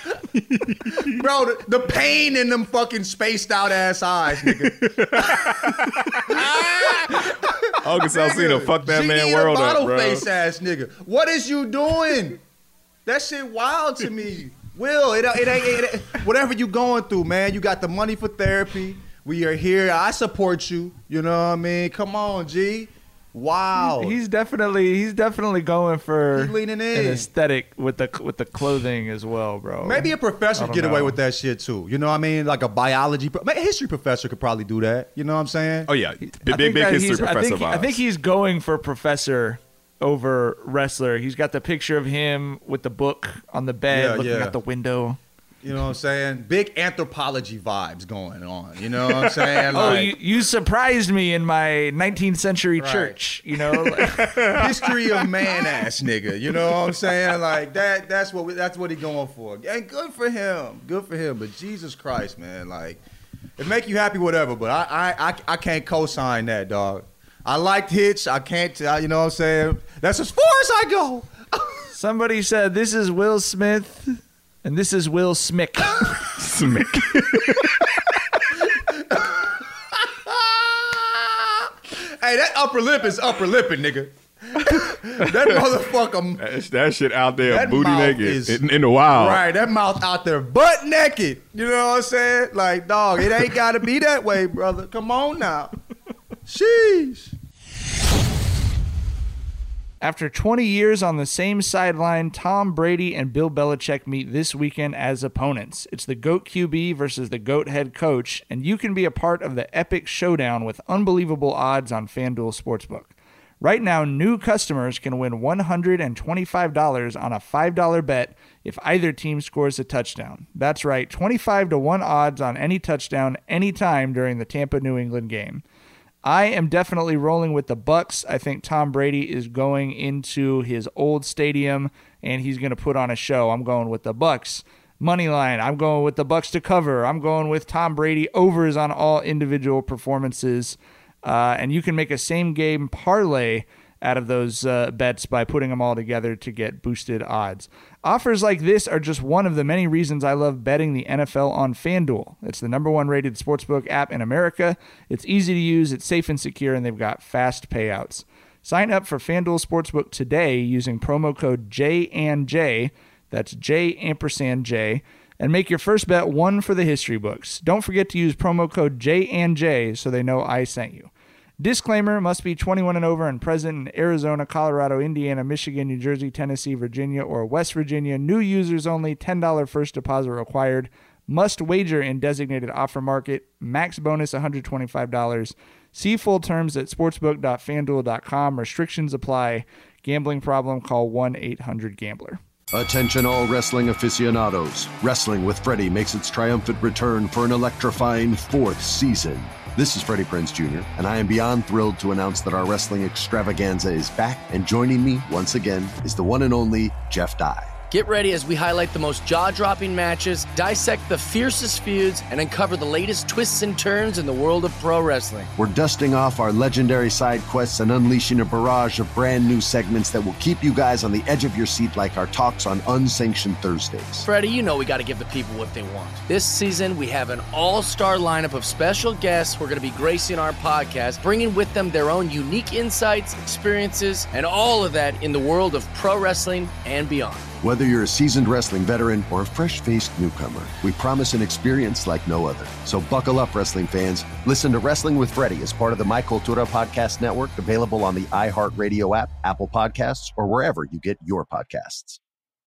Bro, the, the pain in them fucking spaced out ass eyes, nigga. August Alsina, fuck that Genie man in a world bottle up, bro. face ass nigga. What is you doing? That shit wild to me. Will, it, it ain't it, it, whatever you going through, man. You got the money for therapy. We are here. I support you. You know what I mean? Come on, G. Wow. He's definitely he's definitely going for He's leaning in. an aesthetic with the with the clothing as well, bro. Maybe a professor I could don't get away know. with that shit too. You know what I mean? Like a biology, pro- a history professor could probably do that. You know what I'm saying? Oh yeah, big I big, think big that history he's- I professor think, I vibes. think he's going for professor over wrestler. He's got the picture of him with the book on the bed, Yeah, looking yeah. out the window. You know what I'm saying? Big anthropology vibes going on. You know what I'm saying? Oh, Like, you, you surprised me in my nineteenth century Right. church. You know, like, history of man ass nigga. You know what I'm saying? Like that. That's what we, that's what he going for. And good for him. Good for him. But Jesus Christ, man, like it make you happy, whatever. But I I I, I can't co-sign that, dog. I liked Hitch. I can't. I, you know what I'm saying? That's as far as I go. somebody said this is Will Smith and this is Will Smick. Smick. Hey, that upper lip is upper lipping, nigga. That motherfucker. That, that shit out there, That booty mouth naked is- in, in the wild. Right, that mouth out there butt naked. You know what I'm saying? Like, dog, it ain't gotta be that way, brother. Come on now. Sheesh. After twenty years on the same sideline, Tom Brady and Bill Belichick meet this weekend as opponents. It's the GOAT Q B versus the GOAT head coach, and you can be a part of the epic showdown with unbelievable odds on FanDuel Sportsbook. Right now, new customers can win one hundred twenty-five dollars on a five dollar bet if either team scores a touchdown. That's right, twenty-five to one odds on any touchdown anytime during the Tampa-New England game. I am definitely rolling with the Bucks. I think Tom Brady is going into his old stadium and he's going to put on a show. I'm going with the Bucks. Money line, I'm going with the Bucks to cover. I'm going with Tom Brady overs on all individual performances. Uh, and you can make a same game parlay out of those uh, bets by putting them all together to get boosted odds. Offers like this are just one of the many reasons I love betting the N F L on FanDuel. It's the number one rated sportsbook app in America. It's easy to use, it's safe and secure, and they've got fast payouts. Sign up for FanDuel Sportsbook today using promo code J and J, that's J ampersand J, and make your first bet one for the history books. Don't forget to use promo code J and J so they know I sent you. Disclaimer, must be twenty-one and over and present in Arizona, Colorado, Indiana, Michigan, New Jersey, Tennessee, Virginia, or West Virginia. New users only, ten dollars first deposit required. Must wager in designated offer market. Max bonus one hundred twenty-five dollars. See full terms at sportsbook dot fanduel dot com. Restrictions apply. Gambling problem, call one eight hundred gambler. Attention all wrestling aficionados. Wrestling with Freddie makes its triumphant return for an electrifying fourth season. This is Freddie Prinze Junior, and I am beyond thrilled to announce that our wrestling extravaganza is back, and joining me once again is the one and only Jeff Dye. Get ready as we highlight the most jaw-dropping matches, dissect the fiercest feuds, and uncover the latest twists and turns in the world of pro wrestling. We're dusting off our legendary side quests and unleashing a barrage of brand new segments that will keep you guys on the edge of your seat like our talks on Unsanctioned Thursdays. Freddie, you know we got to give the people what they want. This season, we have an all-star lineup of special guests who are going to be gracing our podcast, bringing with them their own unique insights, experiences, and all of that in the world of pro wrestling and beyond. Whether you're a seasoned wrestling veteran or a fresh-faced newcomer, we promise an experience like no other. So buckle up, wrestling fans. Listen to Wrestling with Freddie as part of the My Cultura Podcast Network, available on the iHeartRadio app, Apple Podcasts, or wherever you get your podcasts.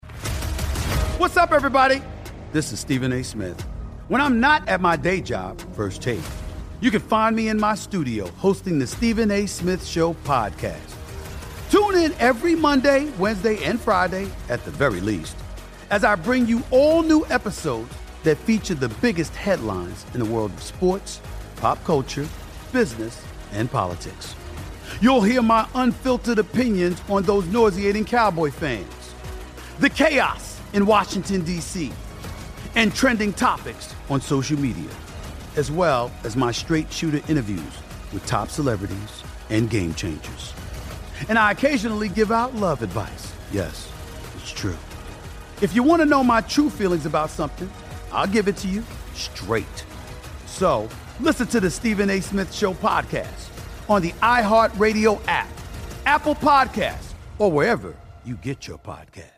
What's up, everybody? This is Stephen A. Smith. When I'm not at my day job, First Take, you can find me in my studio hosting the Stephen A. Smith Show podcast. Tune in every Monday, Wednesday, and Friday, at the very least, as I bring you all new episodes that feature the biggest headlines in the world of sports, pop culture, business, and politics. You'll hear my unfiltered opinions on those nauseating Cowboy fans, the chaos in Washington, D C, and trending topics on social media, as well as my straight shooter interviews with top celebrities and game changers. And I occasionally give out love advice. Yes, it's true. If you want to know my true feelings about something, I'll give it to you straight. So listen to the Stephen A. Smith Show podcast on the iHeartRadio app, Apple Podcasts, or wherever you get your podcast.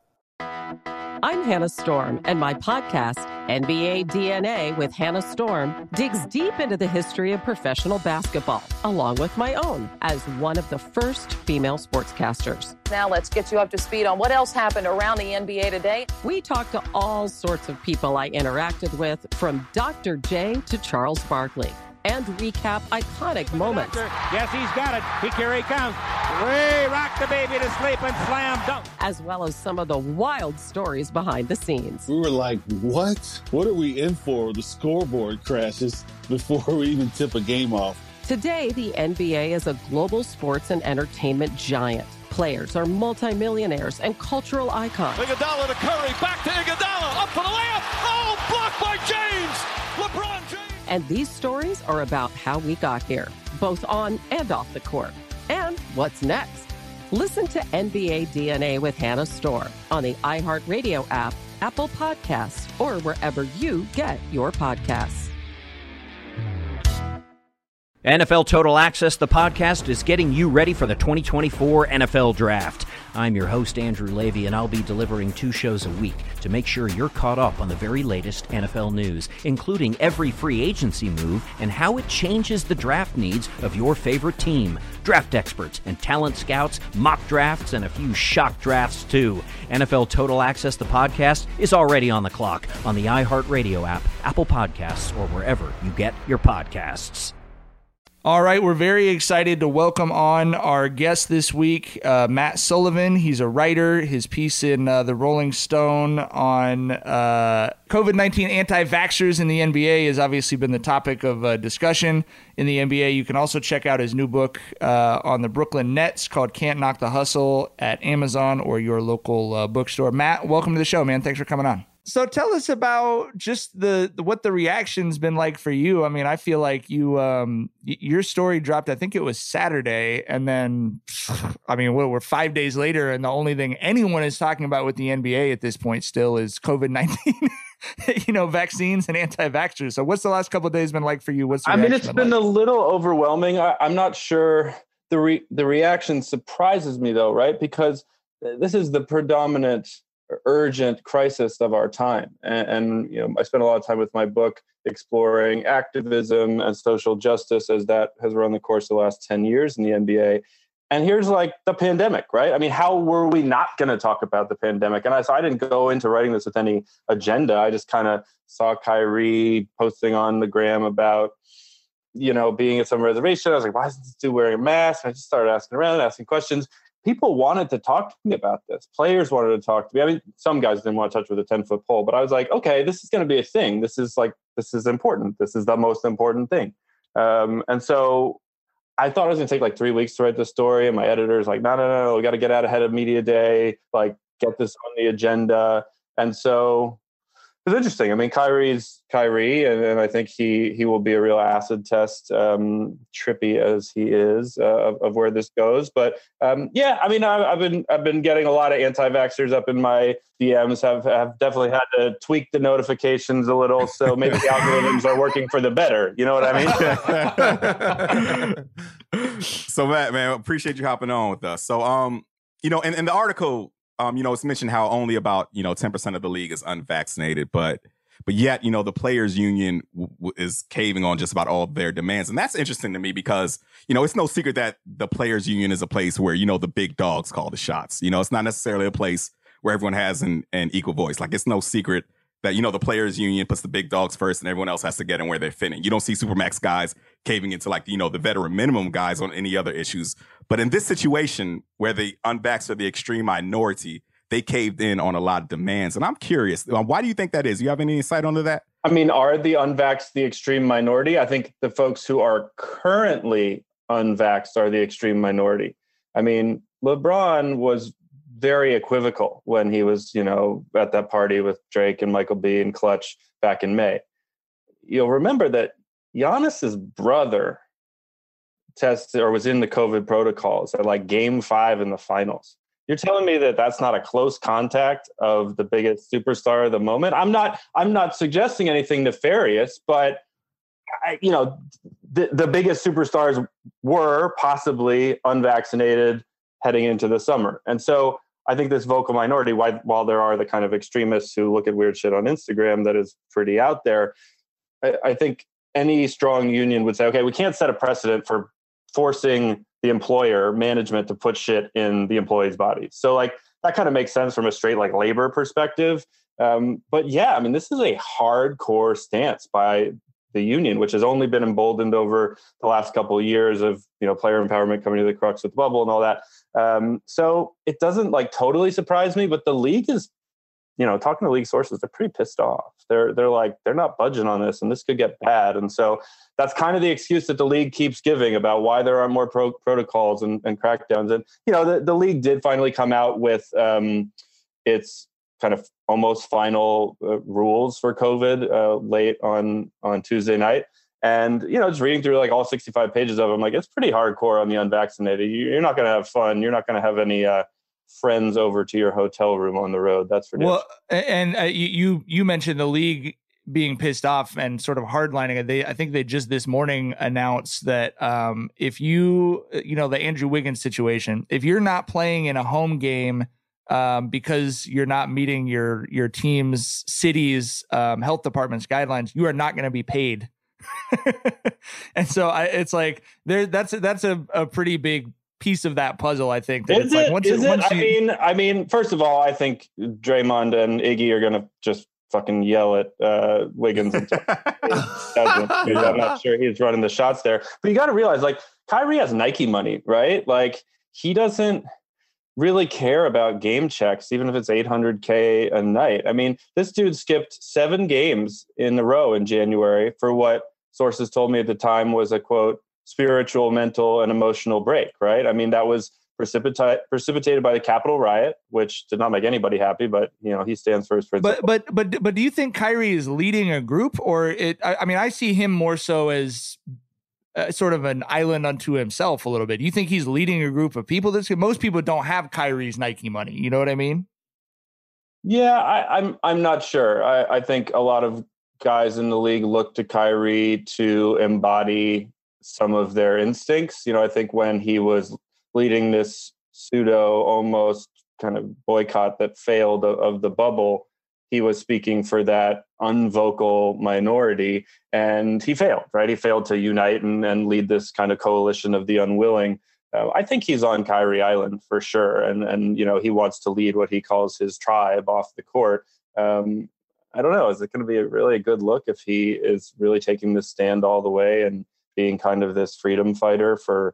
I'm Hannah Storm, and my podcast, N B A D N A with Hannah Storm, digs deep into the history of professional basketball, along with my own, as one of the first female sportscasters. Now let's get you up to speed on what else happened around the N B A today. We talked to all sorts of people I interacted with, from Doctor J to Charles Barkley, and recap iconic moments. Yes, he's got it. He, here he comes. Way rock the baby to sleep and slam dunk. As well as some of the wild stories behind the scenes. We were like, what? What are we in for? The scoreboard crashes before we even tip a game off. Today, the N B A is a global sports and entertainment giant. Players are multimillionaires and cultural icons. Iguodala to Curry, back to Iguodala, up for the layup. Oh, blocked by James. LeBron James. And these stories are about how we got here, both on and off the court. And what's next? Listen to N B A D N A with Hannah Storm on the iHeartRadio app, Apple Podcasts, or wherever you get your podcasts. N F L Total Access, the podcast, is getting you ready for the twenty twenty-four N F L Draft. I'm your host, Andrew Levy, and I'll be delivering two shows a week to make sure you're caught up on the very latest N F L news, including every free agency move and how it changes the draft needs of your favorite team. draft experts and talent scouts, mock drafts, and a few shock drafts too. N F L Total Access, the podcast, is already on the clock on the iHeartRadio app, Apple Podcasts, or wherever you get your podcasts. All right, we're very excited to welcome on our guest this week, uh, Matt Sullivan. He's a writer. His piece in uh, the Rolling Stone on uh, COVID nineteen anti-vaxxers in the N B A has obviously been the topic of uh, discussion in the N B A. You can also check out his new book uh, on the Brooklyn Nets called Can't Knock the Hustle at Amazon or your local uh, bookstore. Matt, welcome to the show, man. Thanks for coming on. So tell us about just the what the reaction's been like for you. I mean, I feel like you um, y- your story dropped, I think it was Saturday, and then I mean, we're, we're five days later, and the only thing anyone is talking about with the N B A at this point still is COVID nineteen, you know, vaccines and anti-vaxxers. So what's the last couple of days been like for you? What's the I mean, it's been, been like? a little overwhelming. I, I'm not sure the re- the reaction surprises me though, right? Because this is the predominant urgent crisis of our time. And, and, you know, I spent a lot of time with my book exploring activism and social justice as that has run the course of the last ten years in the N B A. And here's like the pandemic, right? I mean, how were we not going to talk about the pandemic? And I, so I didn't go into writing this with any agenda. I just kind of saw Kyrie posting on the gram about, you know, being at some reservation. I was like, why isn't this dude wearing a mask? I just started asking around, asking questions. People wanted to talk to me about this. Players wanted to talk to me. I mean, some guys didn't want to touch with a ten-foot pole, but I was like, okay, this is going to be a thing. This is like, this is important. This is the most important thing. Um, and so I thought it was going to take like three weeks to write the story. And my editor's like, no, no, no, we got to get out ahead of media day, like get this on the agenda. And so it was interesting. I mean, Kyrie's Kyrie, and, and I think he he will be a real acid test, um, trippy as he is, uh, of, of where this goes. But um, yeah, I mean, I, I've been I've been getting a lot of anti-vaxxers up in my D Ms. Have have definitely had to tweak the notifications a little, so maybe the algorithms are working for the better. You know what I mean? So Matt, man, appreciate you hopping on with us. So um, you know, in, in the article. Um, you know, it's mentioned how only about, you know, ten percent of the league is unvaccinated, but but yet, you know, the players union w- w- is caving on just about all of their demands. And that's interesting to me because, you know, it's no secret that the players union is a place where, you know, the big dogs call the shots. You know, it's not necessarily a place where everyone has an, an equal voice. Like, it's no secret that, you know, the players union puts the big dogs first and everyone else has to get in where they're fitting. You don't see Supermax guys caving into, like, you know, the veteran minimum guys on any other issues. But in this situation where the unvaxxed are the extreme minority, they caved in on a lot of demands. And I'm curious, why do you think that is? Do you have any insight onto that? I mean, are the unvaxxed the extreme minority? I think the folks who are currently unvaxxed are the extreme minority. I mean, LeBron was very equivocal when he was, you know, at that party with Drake and Michael B and Clutch back in May. You'll remember that Giannis's brother tested or was in the COVID protocols at like game five in the finals. You're telling me that that's not a close contact of the biggest superstar of the moment? I'm not, I'm not suggesting anything nefarious, but I, you know, the, the biggest superstars were possibly unvaccinated heading into the summer. And so I think this vocal minority, while, while there are the kind of extremists who look at weird shit on Instagram that is pretty out there, I, I think any strong union would say, okay, we can't set a precedent for forcing the employer management to put shit in the employees' bodies. So like that kind of makes sense from a straight like labor perspective. Um, but yeah, I mean, this is a hardcore stance by the union, which has only been emboldened over the last couple of years of, you know, player empowerment coming to the crux with the bubble and all that. Um, so it doesn't like totally surprise me, but the league is, you know, talking to league sources, they're pretty pissed off. They're they're like, they're not budging on this and this could get bad. And so that's kind of the excuse that the league keeps giving about why there are more pro- protocols and, and crackdowns. And, you know, the, the league did finally come out with um, its kind of almost final uh, rules for COVID uh, late on, on Tuesday night. And, you know, just reading through like all sixty-five pages of them, like it's pretty hardcore on the unvaccinated. You're not going to have fun. You're not going to have any uh, friends over to your hotel room on the road. That's for well. And uh, you you mentioned the league being pissed off and sort of hardlining it. They, I think they just this morning announced that um, if you, you know, the Andrew Wiggins situation, if you're not playing in a home game um, because you're not meeting your your team's city's um, health department's guidelines, you are not going to be paid And so I, it's like there. That's that's a, a pretty big piece of that puzzle. I think. That is it's it? Like once is it, it? once I you, mean, I mean, first of all, I think Draymond and Iggy are gonna just fucking yell at uh, Wiggins. Until he doesn't. I'm not sure he's running the shots there. But you got to realize, like, Kyrie has Nike money, right? Like, he doesn't really care about game checks, even if it's eight hundred K a night. I mean, this dude skipped seven games in a row in January for what sources told me at the time was a, quote, spiritual, mental, and emotional break, right? I mean, that was precipitated precipitated by the Capitol riot, which did not make anybody happy, but, you know, he stands for his principles. But but but but do you think Kyrie is leading a group, or it? I, I mean, I see him more so as uh, sort of an island unto himself a little bit. Do you think he's leading a group of people? This most people don't have Kyrie's Nike money. You know what I mean? Yeah, I, I'm I'm not sure. I, I think a lot of guys in the league look to Kyrie to embody some of their instincts. You know, I think when he was leading this pseudo almost kind of boycott that failed of, of the bubble, he was speaking for that unvocal minority, and he failed, right? He failed to unite and, and lead this kind of coalition of the unwilling. Uh, I think he's on Kyrie Island for sure. And, and, you know, he wants to lead what he calls his tribe off the court. Um, I don't know. Is it going to be a really a good look if he is really taking this stand all the way and being kind of this freedom fighter for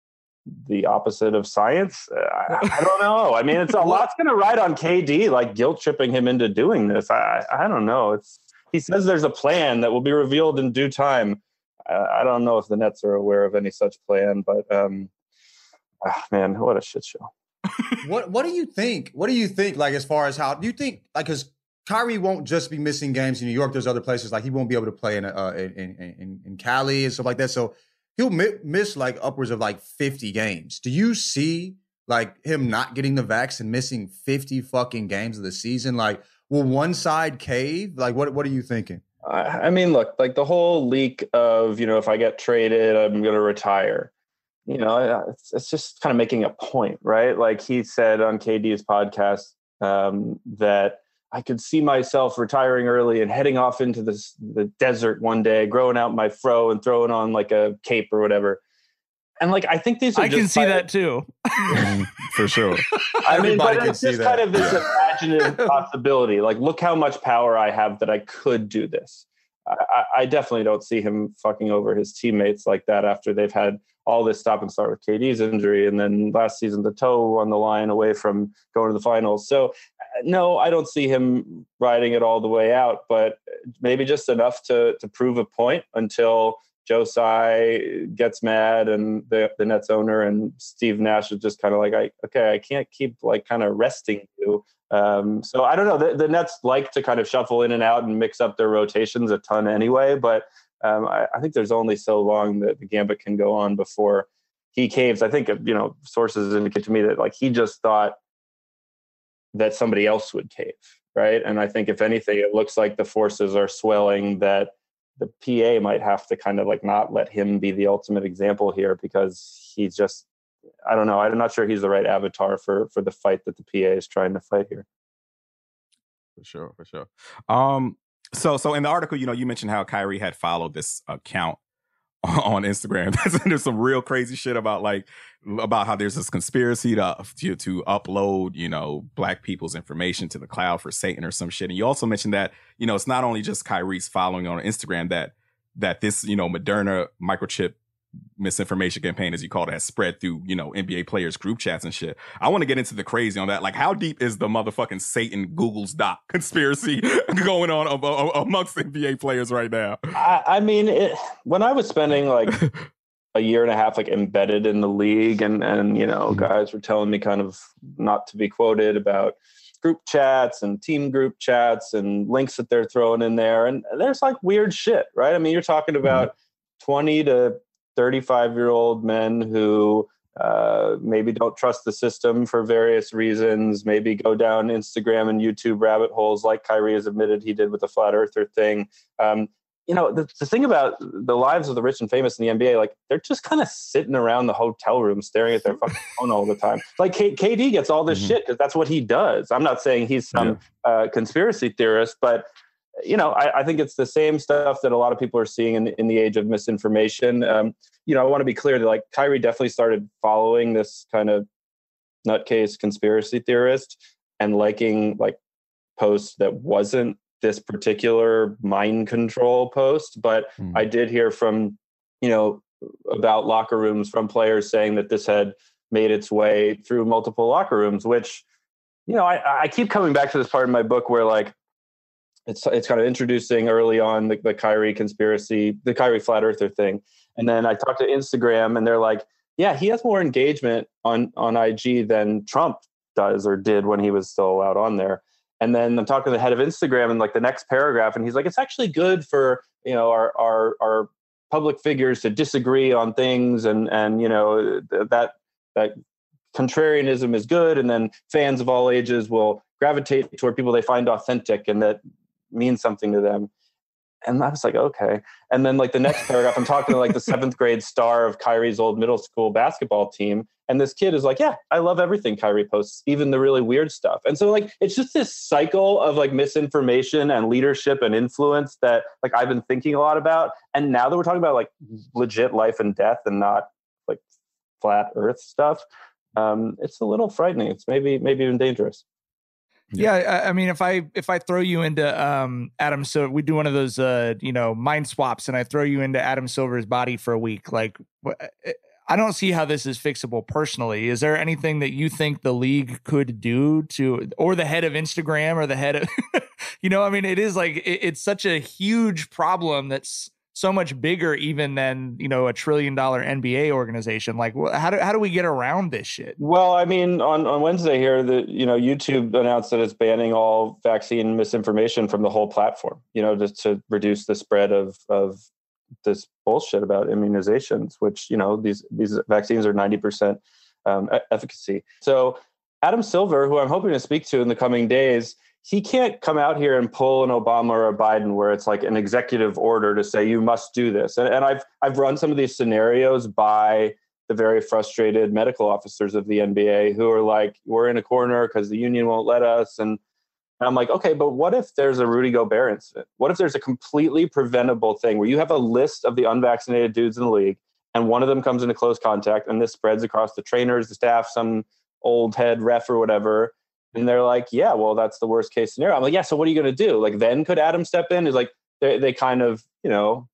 the opposite of science? I, I don't know. I mean, it's a lot's going to ride on K D, like guilt tripping him into doing this. I, I don't know. It's he says there's a plan that will be revealed in due time. I, I don't know if the Nets are aware of any such plan, but um, oh, man, what a shit show. What What do you think? What do you think? Like, as far as how do you think? Like, because Kyrie won't just be missing games in New York. There's other places like he won't be able to play in uh, in, in in Cali and stuff like that. So he'll mi- miss like upwards of like fifty games. Do you see like him not getting the vax and missing fifty fucking games of the season? Like, will one side cave? Like, what what are you thinking? I mean, look, like the whole leak of, you know, if I get traded, I'm going to retire. You know, it's, it's just kind of making a point, right? Like he said on K D's podcast um, that I could see myself retiring early and heading off into the, the desert one day, growing out my fro and throwing on like a cape or whatever. And like, I think these are I just can see kind that of, too. For sure. I mean, Everybody but can it's see just that. kind of this imaginative possibility. Like, look how much power I have that I could do this. I, I definitely don't see him fucking over his teammates like that after they've had all this stop and start with K D's injury, and then last season the toe on the line away from going to the finals. So no, I don't see him riding it all the way out, but maybe just enough to to prove a point until Joe Tsai gets mad and the, the Nets owner and Steve Nash is just kind of like, I, okay, I can't keep like kind of resting you. Um, so I don't know. The, the Nets like to kind of shuffle in and out and mix up their rotations a ton anyway, but um, I, I think there's only so long that the gambit can go on before he caves. I think, you know, sources indicate to me that like he just thought that somebody else would cave, right? And I think if anything, it looks like the forces are swelling that the P A might have to kind of like not let him be the ultimate example here, because he's just, I don't know. I'm not sure he's the right avatar for, for the fight that the P A is trying to fight here. For sure. For sure. Um, so, so in the article, you know, you mentioned how Kyrie had followed this account on Instagram. There's some real crazy shit about like, about how there's this conspiracy to, to, to upload, you know, black people's information to the cloud for Satan or some shit. And you also mentioned that, you know, it's not only just Kyrie's following on Instagram, that, that this, you know, Moderna microchip misinformation campaign, as you call it, has spread through, you know, N B A players group chats and shit. I want to get into the crazy on that. Like, how deep is the motherfucking Satan Google's doc conspiracy going on amongst N B A players right now? I, I mean, it, when I was spending like a year and a half, like embedded in the league, and, and, you know, guys were telling me kind of not to be quoted about group chats and team group chats and links that they're throwing in there. And there's like weird shit, right? I mean, you're talking about twenty to thirty-five year old men who uh, maybe don't trust the system for various reasons, maybe go down Instagram and YouTube rabbit holes like Kyrie has admitted he did with the flat earther thing. Um, you know, the, the thing about the lives of the rich and famous in the N B A, like they're just kind of sitting around the hotel room staring at their fucking phone all the time. Like K- KD gets all this mm-hmm. shit because that's what he does. I'm not saying he's some yeah. uh, conspiracy theorist, but you know, I, I think it's the same stuff that a lot of people are seeing in, in the age of misinformation. Um, you know, I want to be clear that like Kyrie definitely started following this kind of nutcase conspiracy theorist and liking like posts that wasn't this particular mind control post. But mm. I did hear from, you know, about locker rooms from players saying that this had made its way through multiple locker rooms, which, you know, I, I keep coming back to this part in my book where like, it's it's kind of introducing early on the, the Kyrie conspiracy, the Kyrie flat earther thing. And then I talked to Instagram and they're like, yeah, he has more engagement on, on I G than Trump does or did when he was still allowed on there. And then I'm talking to the head of Instagram and like the next paragraph, and he's like, it's actually good for, you know, our, our, our public figures to disagree on things. And, and, you know, that, that contrarianism is good. And then fans of all ages will gravitate toward people they find authentic and that means something to them. And I was like, okay. And then like the next paragraph, I'm talking to like the seventh grade star of Kyrie's old middle school basketball team. And this kid is like, yeah, I love everything Kyrie posts, even the really weird stuff. And so like, it's just this cycle of like misinformation and leadership and influence that like I've been thinking a lot about. And now that we're talking about like legit life and death and not like flat earth stuff, um, it's a little frightening. It's maybe, maybe even dangerous. Yeah, I, I mean, if I if I throw you into um, Adam Silver, we do one of those, uh, you know, mind swaps, and I throw you into Adam Silver's body for a week. Like, I don't see how this is fixable personally. Is there anything that you think the league could do to, or the head of Instagram, or the head of, you know, I mean, it is like it, it's such a huge problem that's so much bigger even than, you know, a trillion dollar N B A organization. Like, how do how do we get around this shit? Well, I mean, on, on Wednesday here, the you know YouTube announced that it's banning all vaccine misinformation from the whole platform. You know, just to reduce the spread of of this bullshit about immunizations, which you know these these vaccines are ninety percent um, efficacy. So Adam Silver, who I'm hoping to speak to in the coming days, he can't come out here and pull an Obama or a Biden where it's like an executive order to say you must do this. And, and I've I've run some of these scenarios by the very frustrated medical officers of the N B A who are like, we're in a corner because the union won't let us. And, and I'm like, okay, but what if there's a Rudy Gobert incident? What if there's a completely preventable thing where you have a list of the unvaccinated dudes in the league and one of them comes into close contact and this spreads across the trainers, the staff, some old head ref or whatever. And they're like, yeah, well, that's the worst case scenario. I'm like, yeah, so what are you going to do? Like, then could Adam step in? Is like, they they kind of, you know,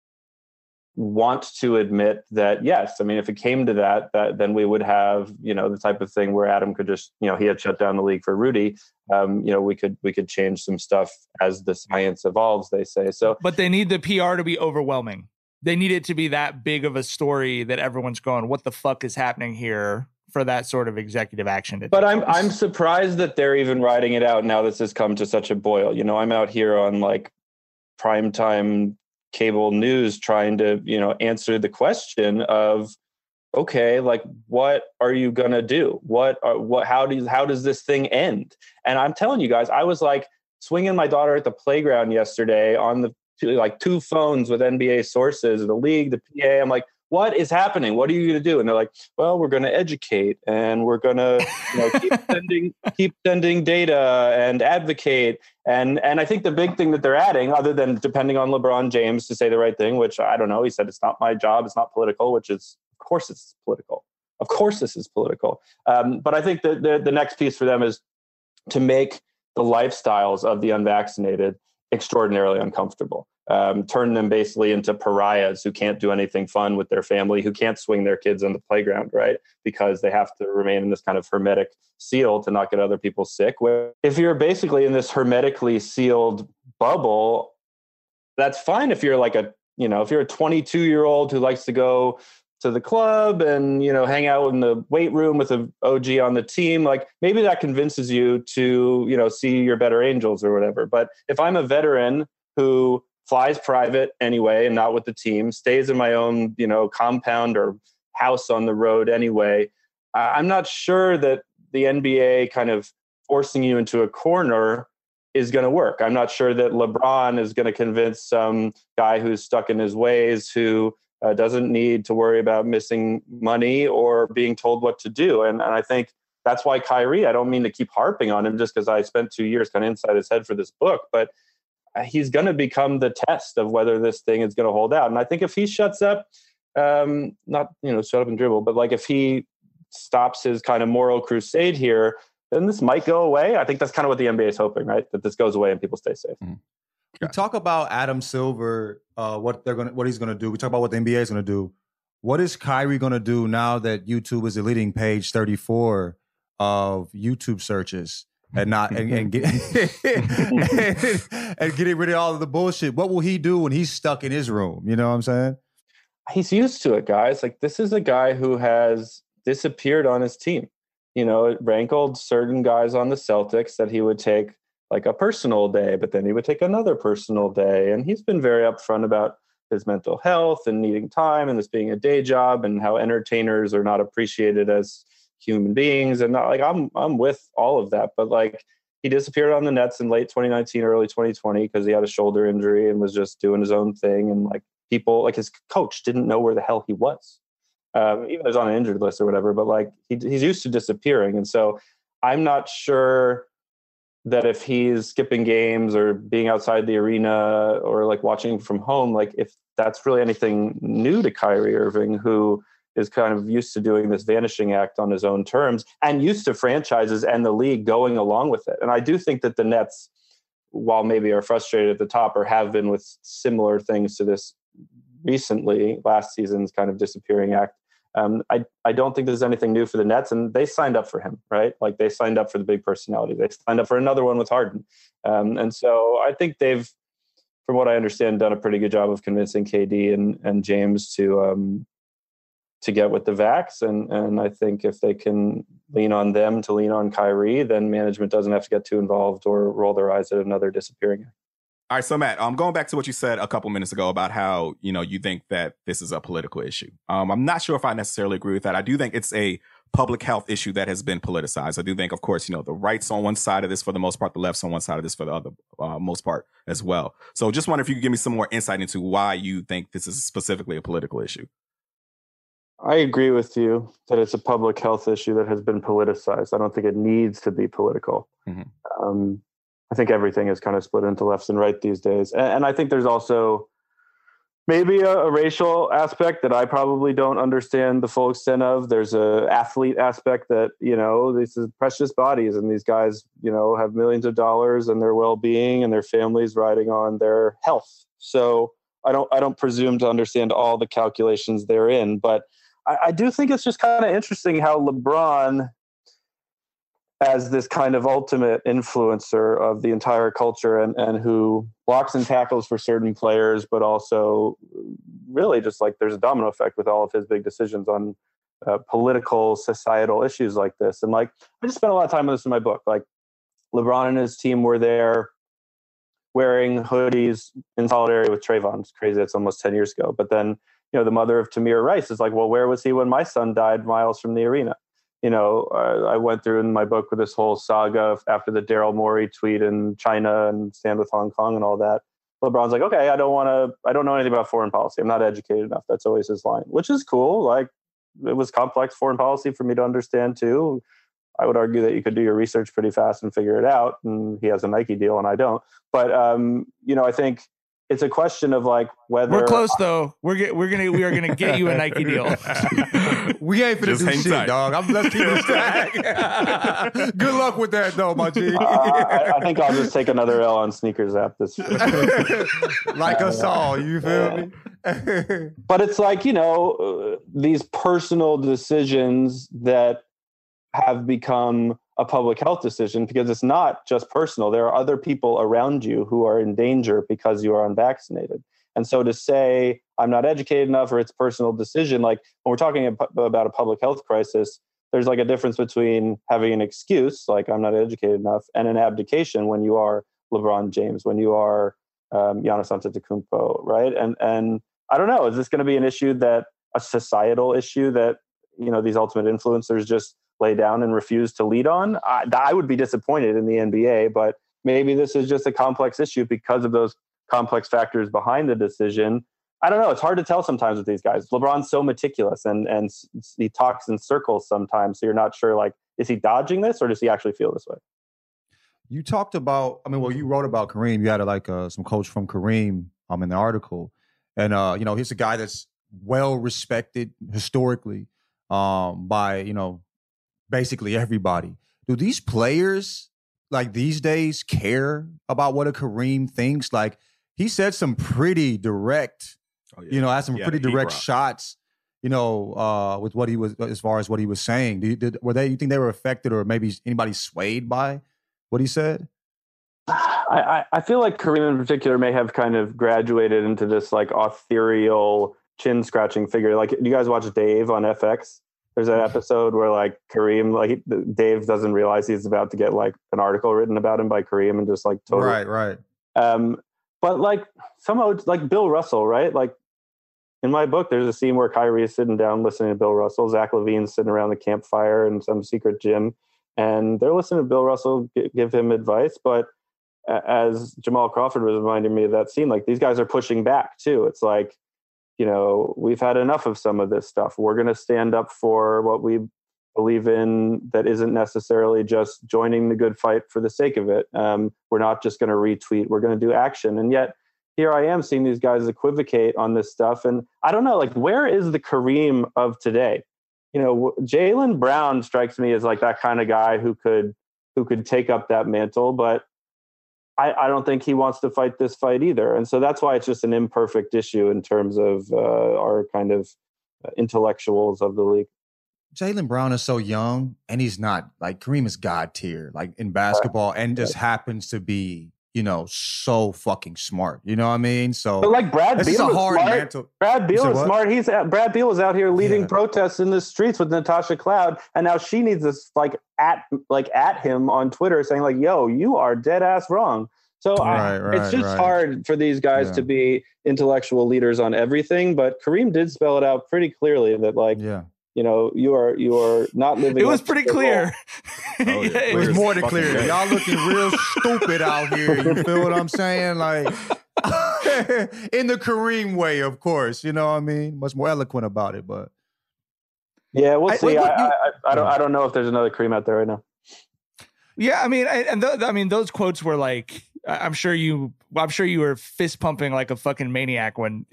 want to admit that, yes, I mean, if it came to that, that then we would have, you know, the type of thing where Adam could just, you know, he had shut down the league for Rudy. Um, you know, we could, we could change some stuff as the science evolves, they say. So, but they need the P R to be overwhelming. They need it to be that big of a story that everyone's going, what the fuck is happening here? For that sort of executive action. But I'm I'm surprised that they're even writing it out now this has come to such a boil. You know, I'm out here on like primetime cable news trying to, you know, answer the question of, okay, like, what are you going to do? What are, what, how do you, how does this thing end? And I'm telling you guys, I was like swinging my daughter at the playground yesterday on the like two phones with N B A sources, the league, the P A. I'm like, what is happening? What are you going to do? And they're like, well, we're going to educate and we're going to, you know, keep sending, keep sending data and advocate. And, and I think the big thing that they're adding, other than depending on LeBron James to say the right thing, which I don't know, he said, it's not my job. It's not political, which is, of course it's political. Of course this is political. Um, but I think that the, the next piece for them is to make the lifestyles of the unvaccinated extraordinarily uncomfortable. Um, turn them basically into pariahs who can't do anything fun with their family, who can't swing their kids on the playground, right? Because they have to remain in this kind of hermetic seal to not get other people sick. Where if you're basically in this hermetically sealed bubble, that's fine if you're like a, you know, if you're a twenty-two year old who likes to go to the club and, you know, hang out in the weight room with an O G on the team, like maybe that convinces you to, you know, see your better angels or whatever. But if I'm a veteran who flies private anyway and not with the team, stays in my own, you know, compound or house on the road anyway, I'm not sure that the N B A kind of forcing you into a corner is going to work. I'm not sure that LeBron is going to convince some guy who's stuck in his ways who uh, doesn't need to worry about missing money or being told what to do. And, and I think that's why Kyrie, I don't mean to keep harping on him just because I spent two years kind of inside his head for this book, but he's going to become the test of whether this thing is going to hold out. And I think if he shuts up, um, not, you know, shut up and dribble, but like if he stops his kind of moral crusade here, then this might go away. I think that's kind of what the N B A is hoping, right? That this goes away and people stay safe. Mm-hmm. We talk about Adam Silver, uh, what they're gonna, what he's gonna do. We talk about what the N B A is gonna do. What is Kyrie gonna do now that YouTube is deleting page thirty-four of YouTube searches and not and, and get and, and getting rid of all of the bullshit? What will he do when he's stuck in his room? You know what I'm saying? He's used to it, guys. Like, this is a guy who has disappeared on his team. You know, it rankled certain guys on the Celtics that he would take like a personal day, but then he would take another personal day. And he's been very upfront about his mental health and needing time and this being a day job and how entertainers are not appreciated as human beings. And not like, I'm, I'm with all of that, but like he disappeared on the Nets in late twenty nineteen, early twenty twenty, because he had a shoulder injury and was just doing his own thing. And like people, like his coach didn't know where the hell he was. Um, even though he's on an injured list or whatever, but like he, he's used to disappearing. And so I'm not sure that if he's skipping games or being outside the arena or like watching from home, like if that's really anything new to Kyrie Irving, who is kind of used to doing this vanishing act on his own terms and used to franchises and the league going along with it. And I do think that the Nets, while maybe are frustrated at the top or have been with similar things to this recently, last season's kind of disappearing act, Um, I, I don't think there's anything new for the Nets, and they signed up for him, right? Like they signed up for the big personality. They signed up for another one with Harden. Um, and so I think they've, from what I understand, done a pretty good job of convincing K D and, and James to um, to get with the Vax. And, and I think if they can lean on them to lean on Kyrie, then management doesn't have to get too involved or roll their eyes at another disappearing act. All right, so Matt, um, going back to what you said a couple minutes ago about how, you know, you think that this is a political issue. Um, I'm not sure if I necessarily agree with that. I do think it's a public health issue that has been politicized. I do think, of course, you know, the right's on one side of this for the most part, the left's on one side of this for the other uh, most part as well. So just wonder if you could give me some more insight into why you think this is specifically a political issue. I agree with you that it's a public health issue that has been politicized. I don't think it needs to be political. Mm-hmm. Um, I think everything is kind of split into lefts and right these days. And, and I think there's also maybe a, a racial aspect that I probably don't understand the full extent of. There's a athlete aspect that, you know, this is precious bodies and these guys, you know, have millions of dollars and their well-being and their families riding on their health. So I don't, I don't presume to understand all the calculations therein, but I, I do think it's just kind of interesting how LeBron, as this kind of ultimate influencer of the entire culture and, and who blocks and tackles for certain players, but also really just like there's a domino effect with all of his big decisions on uh, political, societal issues like this. And like, I just spent a lot of time on this in my book. Like LeBron and his team were there wearing hoodies in solidarity with Trayvon. It's crazy. That's almost ten years ago. But then, you know, the mother of Tamir Rice is like, well, where was he when my son died miles from the arena? You know, uh, I went through in my book with this whole saga after the Daryl Morey tweet in China and Stand with Hong Kong and all that. LeBron's like, okay, I don't want to, I don't know anything about foreign policy. I'm not educated enough. That's always his line, which is cool. Like, it was complex foreign policy for me to understand too. I would argue that you could do your research pretty fast and figure it out. And he has a Nike deal and I don't. But, um, you know, I think it's a question of like whether we're close though. We're get, we're gonna we are gonna get you a Nike deal. We ain't finna Just do hang shit, tight. dog. I'm let's keep it stacked. Good luck with that, though, my G. uh, I, I think I'll just take another L on Sneakers app this year. Like us all, you feel me? But it's like, you know, uh, these personal decisions that have become a public health decision because it's not just personal. There are other people around you who are in danger because you are unvaccinated. And so to say, I'm not educated enough or it's a personal decision, like when we're talking about a public health crisis, there's like a difference between having an excuse, like I'm not educated enough, and an abdication when you are LeBron James, when you are um, Giannis Antetokounmpo, right? And and I don't know, is this going to be an issue that, a societal issue that, you know, these ultimate influencers just lay down and refuse to lead on? I, I would be disappointed in the N B A, but maybe this is just a complex issue because of those complex factors behind the decision. I don't know. It's hard to tell sometimes with these guys. LeBron's so meticulous and, and he talks in circles sometimes. So you're not sure, like, is he dodging this or does he actually feel this way? You talked about, I mean, well, you wrote about Kareem. You had like uh, some coach from Kareem um, in the article. And, uh, you know, he's a guy that's well respected historically um, by, you know, basically everybody. Do these players, like these days, care about what a Kareem thinks? Like, he said some pretty direct, oh, yeah. you know, had some yeah, pretty direct shots, you know, uh, with what he was, as far as what he was saying. Do you, did, were they, you think they were affected or maybe anybody swayed by what he said? I, I feel like Kareem in particular may have kind of graduated into this like ethereal chin scratching figure. Like, do you guys watch Dave on F X? There's that episode where like Kareem, like Dave doesn't realize he's about to get like an article written about him by Kareem and just like totally. Right, right. Um, but like somehow it's like Bill Russell, right? Like in my book, there's a scene where Kyrie is sitting down listening to Bill Russell. Zach LaVine's sitting around the campfire in some secret gym, and they're listening to Bill Russell give him advice. But as Jamal Crawford was reminding me of that scene, like these guys are pushing back too. It's like, you know, we've had enough of some of this stuff. We're going to stand up for what we believe in that isn't necessarily just joining the good fight for the sake of it. Um, we're not just going to retweet. We're going to do action. And yet here I am seeing these guys equivocate on this stuff. And I don't know, like, where is the Kareem of today? You know, Jaylen Brown strikes me as like that kind of guy who could, who could take up that mantle, but I, I don't think he wants to fight this fight either. And so that's why it's just an imperfect issue in terms of uh, our kind of intellectuals of the league. Jaylen Brown is so young, and he's not like Kareem is God tier, like in basketball, and just happens to be, you know, so fucking smart. You know what I mean? So, but like Brad this Beal is a is hard smart. mantle. Brad Beal is what? smart. He's at, Brad Beal was out here leading Yeah. protests in the streets with Natasha Cloud, and now she needs us like at like at him on Twitter saying like, "Yo, you are dead ass wrong." So Right, I, right, it's just right. hard for these guys Yeah. to be intellectual leaders on everything. But Kareem did spell it out pretty clearly that like, yeah. you know, you are you are not living. It was up to pretty the clear. Oh, yeah. It was Clear more as than fucking clear. day. Y'all looking real stupid out here. You feel what I'm saying? Like, in the Kareem way, of course. You know what I mean? Much more eloquent about it, but. Yeah, we'll I- see. look, I, look, you- I, I don't I don't know if there's another Kareem out there right now. Yeah, I mean, I, and th- I mean, those quotes were like, I- I'm sure you, I'm sure you were fist pumping like a fucking maniac when,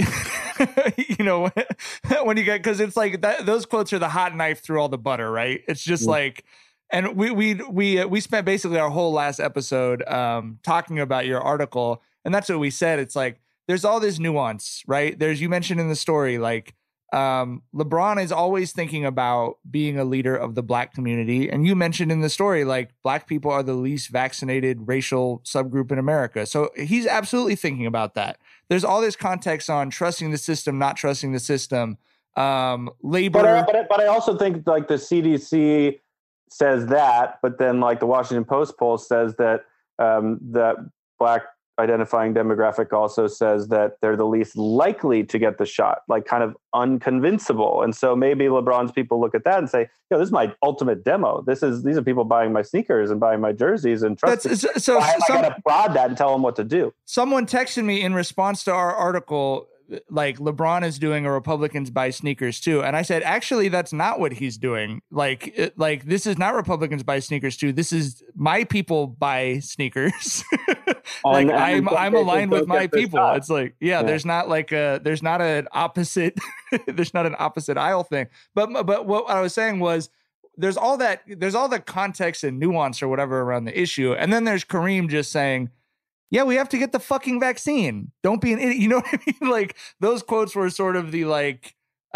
you know, when you get, because it's like that, those quotes are the hot knife through all the butter, right? It's just Yeah. like, and we we we uh, we spent basically our whole last episode um, talking about your article, and that's what we said. It's like there's all this nuance, right? There's, you mentioned in the story, like. Um, LeBron is always thinking about being a leader of the black community. And you mentioned in the story, like black people are the least vaccinated racial subgroup in America. So he's absolutely thinking about that. There's all this context on trusting the system, not trusting the system. Um, labor. But I, but, I, but I also think like the C D C says that, but then like the Washington Post poll says that um, that black identifying demographic also says that they're the least likely to get the shot, like kind of unconvincible. And so maybe LeBron's people look at that and say, yo, this is my ultimate demo. This is, these are people buying my sneakers and buying my jerseys and trust That's, me. so, Why am some, I going to prod that and tell them what to do? Someone texted me in response to our article, like LeBron is doing a Republicans buy sneakers too. And I said, actually, that's not what he's doing. Like, it, like this is not Republicans buy sneakers too. This is my people buy sneakers. like And- and I'm, some I'm people aligned don't with my get the people. shot. It's like, yeah, Yeah. there's not like a, there's not an opposite, there's not an opposite aisle thing. But, but what I was saying was, there's all that, there's all the context and nuance or whatever around the issue. And then there's Kareem just saying, yeah, we have to get the fucking vaccine. Don't be an idiot. You know what I mean? Like those quotes were sort of the like,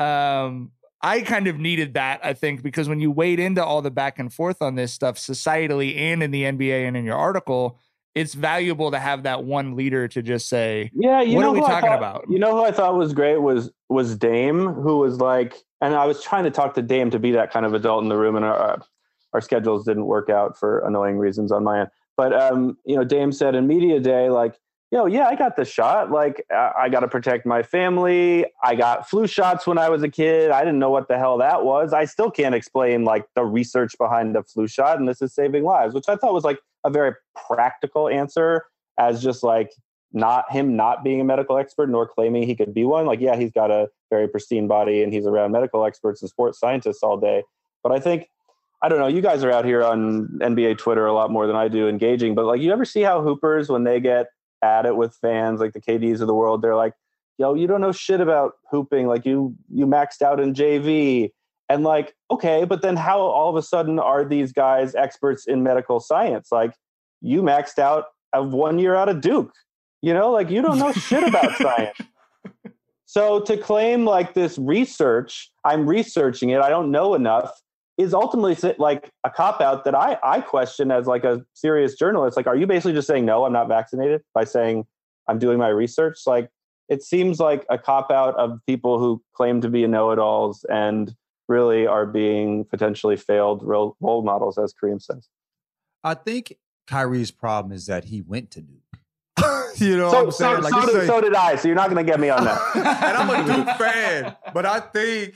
um, I kind of needed that, I think, because when you wade into all the back and forth on this stuff societally and in the N B A and in your article, it's valuable to have that one leader to just say, Yeah, you what know are we who I talking thought- about? You know who I thought was great was was Dame, who was like, and I was trying to talk to Dame to be that kind of adult in the room, and our our schedules didn't work out for annoying reasons on my end. But um, you know, Dame said in media day, like, yo, yeah, I got the shot. Like, I, I got to protect my family. I got flu shots when I was a kid. I didn't know what the hell that was. I still can't explain like the research behind the flu shot, and this is saving lives, which I thought was like a very practical answer, as just like not him not being a medical expert nor claiming he could be one. Like, yeah, he's got a very pristine body and he's around medical experts and sports scientists all day. But I think I don't know. You guys are out here on N B A Twitter a lot more than I do, engaging. But like, you ever see how Hoopers, when they get at it with fans, like the K Ds of the world, they're like, "Yo, you don't know shit about hooping. Like you, you maxed out in J V." And like, okay, but then how all of a sudden are these guys experts in medical science? Like, you maxed out of one year out of Duke. You know, like you don't know shit about science. So to claim like this research, I'm researching it, I don't know enough, is ultimately like a cop-out that I, I question as like a serious journalist. Like, are you basically just saying, no, I'm not vaccinated by saying I'm doing my research? Like, it seems like a cop-out of people who claim to be know-it-alls and really are being potentially failed role, role models, as Kareem says. I think Kyrie's problem is that he went to Duke. You know so, what I'm saying? So, like so, did, say, so did I, so you're not going to get me on that. And I'm a Duke fan, but I think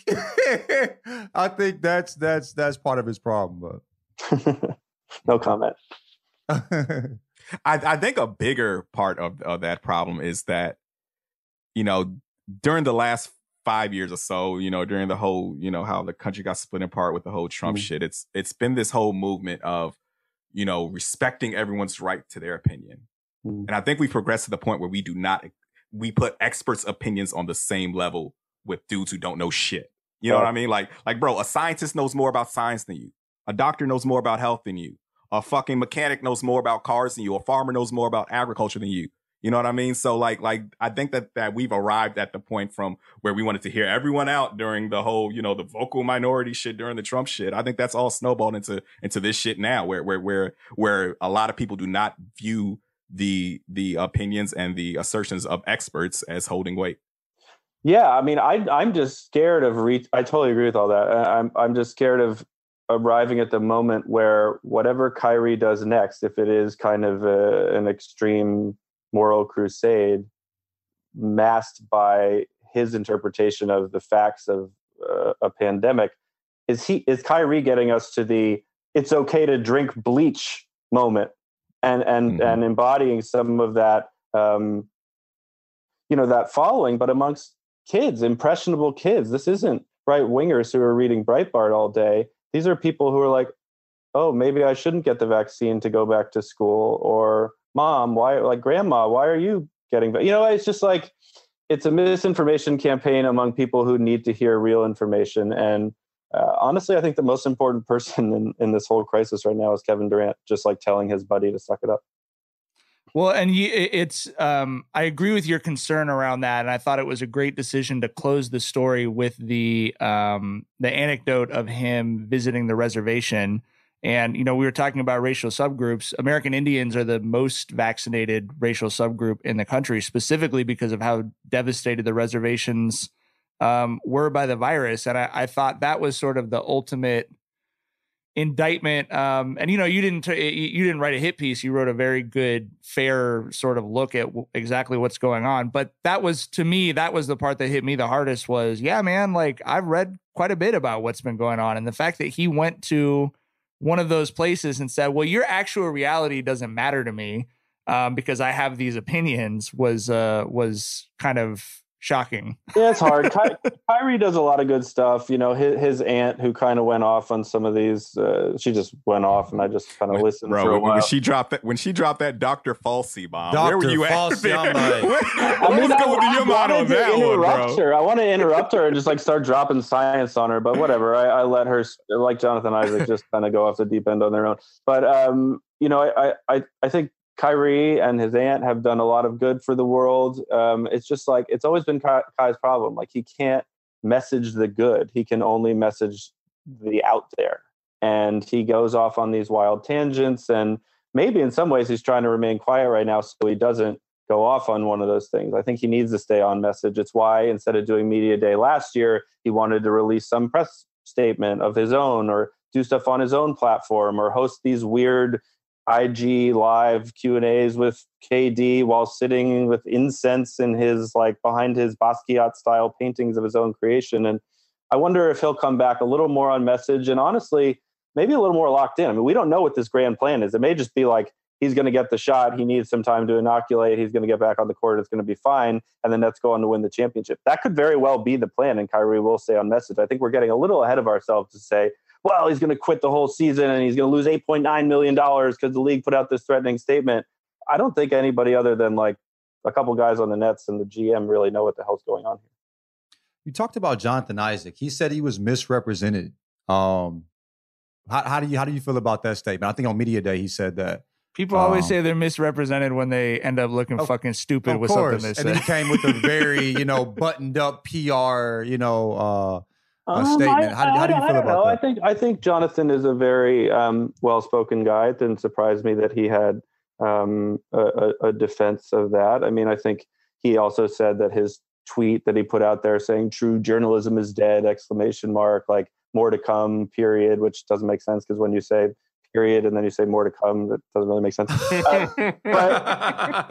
I think that's that's that's part of his problem. But no comment. I, I think a bigger part of, of that problem is that, you know, during the last five years or so, you know, during the whole, you know, how the country got split apart with the whole Trump mm-hmm. shit, it's it's been this whole movement of, you know, respecting everyone's right to their opinion. And I think we've progressed to the point where we do not, we put experts' opinions on the same level with dudes who don't know shit. You know oh. what I mean? Like, like, bro, a scientist knows more about science than you. A doctor knows more about health than you. A fucking mechanic knows more about cars than you. A farmer knows more about agriculture than you. You know what I mean? So like, like, I think that, that we've arrived at the point from where we wanted to hear everyone out during the whole, you know, the vocal minority shit during the Trump shit. I think that's all snowballed into, into this shit now where, where, where, where a lot of people do not view the the opinions and the assertions of experts as holding weight. Yeah, I mean, I I'm just scared of re- I totally agree with all that. I'm I'm just scared of arriving at the moment where whatever Kyrie does next, if it is kind of a, an extreme moral crusade masked by his interpretation of the facts of uh, a pandemic, is he is Kyrie getting us to the it's okay to drink bleach moment? And and mm-hmm. and embodying some of that, um, you know, that following, but amongst kids, impressionable kids. This isn't right wingers who are reading Breitbart all day. These are people who are like, oh, maybe I shouldn't get the vaccine to go back to school. Or mom, why? Like grandma, why are you getting? You know, it's just like it's a misinformation campaign among people who need to hear real information. And Uh, honestly, I think the most important person in, in this whole crisis right now is Kevin Durant, just like telling his buddy to suck it up. Well, and you, it's um, I agree with your concern around that, and I thought it was a great decision to close the story with the um, the anecdote of him visiting the reservation. And you know, we were talking about racial subgroups. American Indians are the most vaccinated racial subgroup in the country, specifically because of how devastated the reservations um, were by the virus. And I, I thought that was sort of the ultimate indictment. Um, and, you know, you didn't, t- you didn't write a hit piece. You wrote a very good, fair sort of look at w- exactly what's going on. But that was, to me, that was the part that hit me the hardest was, yeah, man, like I've read quite a bit about what's been going on. And the fact that he went to one of those places and said, well, your actual reality doesn't matter to me um, because I have these opinions was, uh, was kind of shocking. Yeah, it's hard. Ky- Kyrie does a lot of good stuff. You know, his, his aunt who kind of went off on some of these, uh, she just went off and I just kind of listened Bro, for a while. When she dropped that, when she dropped that Doctor Falsey bomb, Doctor where were you Falsey, at? I'm like, what I mean, was I, going through your I mind on wanted to that one, interrupt bro? her. I want to interrupt her and just like start dropping science on her, but whatever. I, I let her, like Jonathan Isaac, just kind of go off the deep end on their own. But um, you know, I, I, I think Kyrie and his aunt have done a lot of good for the world. Um, it's just like, it's always been Kai, Kai's problem. Like he can't message the good. He can only message the out there. And he goes off on these wild tangents. And maybe in some ways he's trying to remain quiet right now so he doesn't go off on one of those things. I think he needs to stay on message. It's why instead of doing Media Day last year, he wanted to release some press statement of his own or do stuff on his own platform or host these weird I G live Q and A's with K D while sitting with incense in his, like behind his Basquiat style paintings of his own creation. And I wonder if he'll come back a little more on message and honestly, maybe a little more locked in. I mean, we don't know what this grand plan is. It may just be like, he's going to get the shot. He needs some time to inoculate. He's going to get back on the court. It's going to be fine. And then let's go on to win the championship. That could very well be the plan. And Kyrie will stay on message. I think we're getting a little ahead of ourselves to say, well, he's going to quit the whole season and he's going to lose eight point nine million dollars because the league put out this threatening statement. I don't think anybody other than like a couple guys on the Nets and the G M really know what the hell's going on here. You talked about Jonathan Isaac. He said he was misrepresented. Um, how, how do you how do you feel about that statement? I think on Media Day he said that. People always um, say they're misrepresented when they end up looking of, fucking stupid of with course. something they say. And then he came with a very, you know, buttoned up P R, you know, uh, Um, statement. I, How, how do you I, feel I about know. that? I think I think Jonathan is a very um, well-spoken guy. It didn't surprise me that he had um, a, a defense of that. I mean, I think he also said that his tweet that he put out there saying "True journalism is dead!" exclamation mark, like more to come, period, which doesn't make sense because when you say period and then you say more to come, that doesn't really make sense. Uh, but,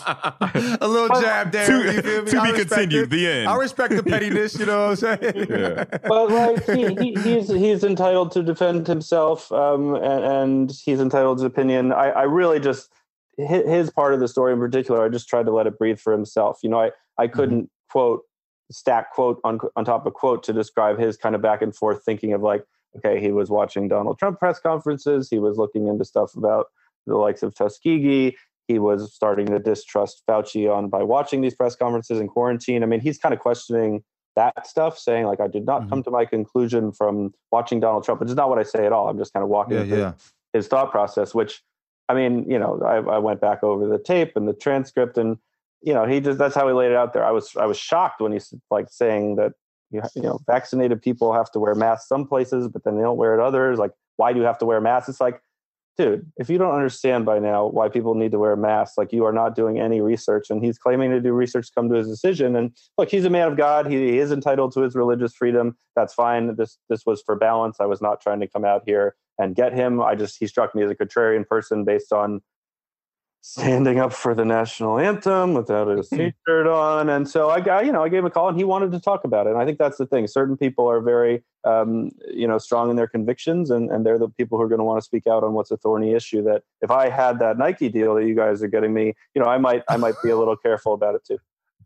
a little jab there. To, you feel me? to I be respect continued. it. The end. I respect the pettiness. You know what I'm saying? Yeah. but like he, he, he's he's entitled to defend himself, um, and, and he's entitled to opinion. I, I really just his part of the story in particular. I just tried to let it breathe for himself. You know, I I couldn't mm-hmm. quote stack quote on on top of quote to describe his kind of back and forth thinking of like, okay, he was watching Donald Trump press conferences. He was looking into stuff about the likes of Tuskegee. He was starting to distrust Fauci on by watching these press conferences in quarantine. I mean, he's kind of questioning that stuff, saying like, I did not mm-hmm. come to my conclusion from watching Donald Trump, which is not what I say at all. I'm just kind of walking yeah, through yeah. his thought process, which, I mean, you know, I, I went back over the tape and the transcript and, you know, he just, that's how he laid it out there. I was, I was shocked when he's like saying that, you know, vaccinated people have to wear masks some places, but then they don't wear it others. Like, why do you have to wear masks? It's like, dude, if you don't understand by now why people need to wear masks, like you are not doing any research. And he's claiming to do research to come to his decision. And look, he's a man of God. He, he is entitled to his religious freedom. That's fine. This this was for balance. I was not trying to come out here and get him. I just, he struck me as a contrarian person based on standing up for the national anthem without a t-shirt on. And so I got, you know, I gave him a call and he wanted to talk about it. And I think that's the thing. Certain people are very, um, you know, strong in their convictions and, and they're the people who are going to want to speak out on what's a thorny issue that if I had that Nike deal that you guys are getting me, you know, I might, I might be a little careful about it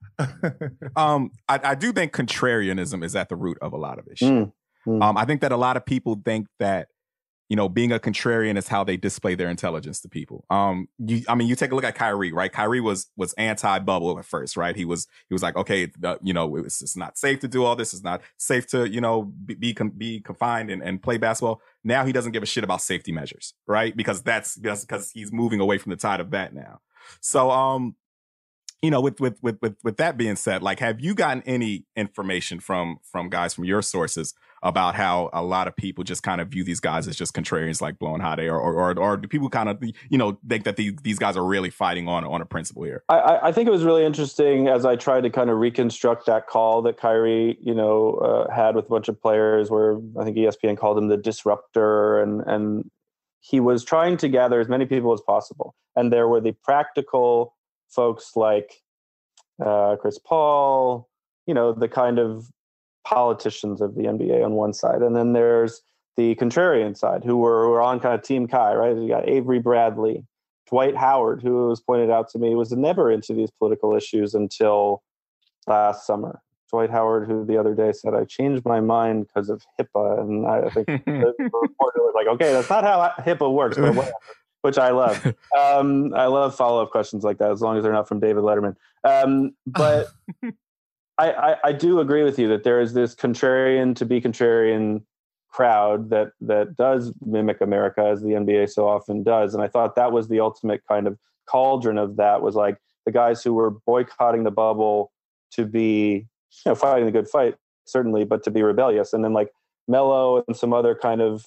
too. um, I, I do think contrarianism is at the root of a lot of issues. Mm, mm. Um, I think that a lot of people think that, you know, being a contrarian is how they display their intelligence to people. Um, you, I mean, you take a look at Kyrie, right? Kyrie was was anti-bubble at first, right? He was he was like, okay, uh, you know, it's, it's not safe to do all this. It's not safe to, you know, be be, be confined and, and play basketball. Now he doesn't give a shit about safety measures, right? Because that's that's because he's moving away from the tide of that now. So, um, you know, with with with with with that being said, like, have you gotten any information from from guys from your sources about how a lot of people just kind of view these guys as just contrarians, like blowing hot air, or or or do people kind of, you know, think that these these guys are really fighting on on a principle here? I, I think it was really interesting as I tried to kind of reconstruct that call that Kyrie, you know, uh, had with a bunch of players, where I think E S P N called him the disruptor, and and he was trying to gather as many people as possible, and there were the practical folks like uh, Chris Paul, you know, the kind of politicians of the N B A on one side, and then there's the contrarian side who were, who were on kind of Team Kai, right? You got Avery Bradley, Dwight Howard, who was pointed out to me was never into these political issues until last summer. Dwight Howard, who the other day said, I changed my mind because of HIPAA, and I think the reporter was like, okay, that's not how HIPAA works, but whatever. Which I love. Um, I love follow-up questions like that, as long as they're not from David Letterman. Um, but I, I, I do agree with you that there is this contrarian to be contrarian crowd that that does mimic America, as the N B A so often does. And I thought that was the ultimate kind of cauldron of that, was like the guys who were boycotting the bubble to be, you know, fighting the good fight, certainly, but to be rebellious. And then like Melo and some other kind of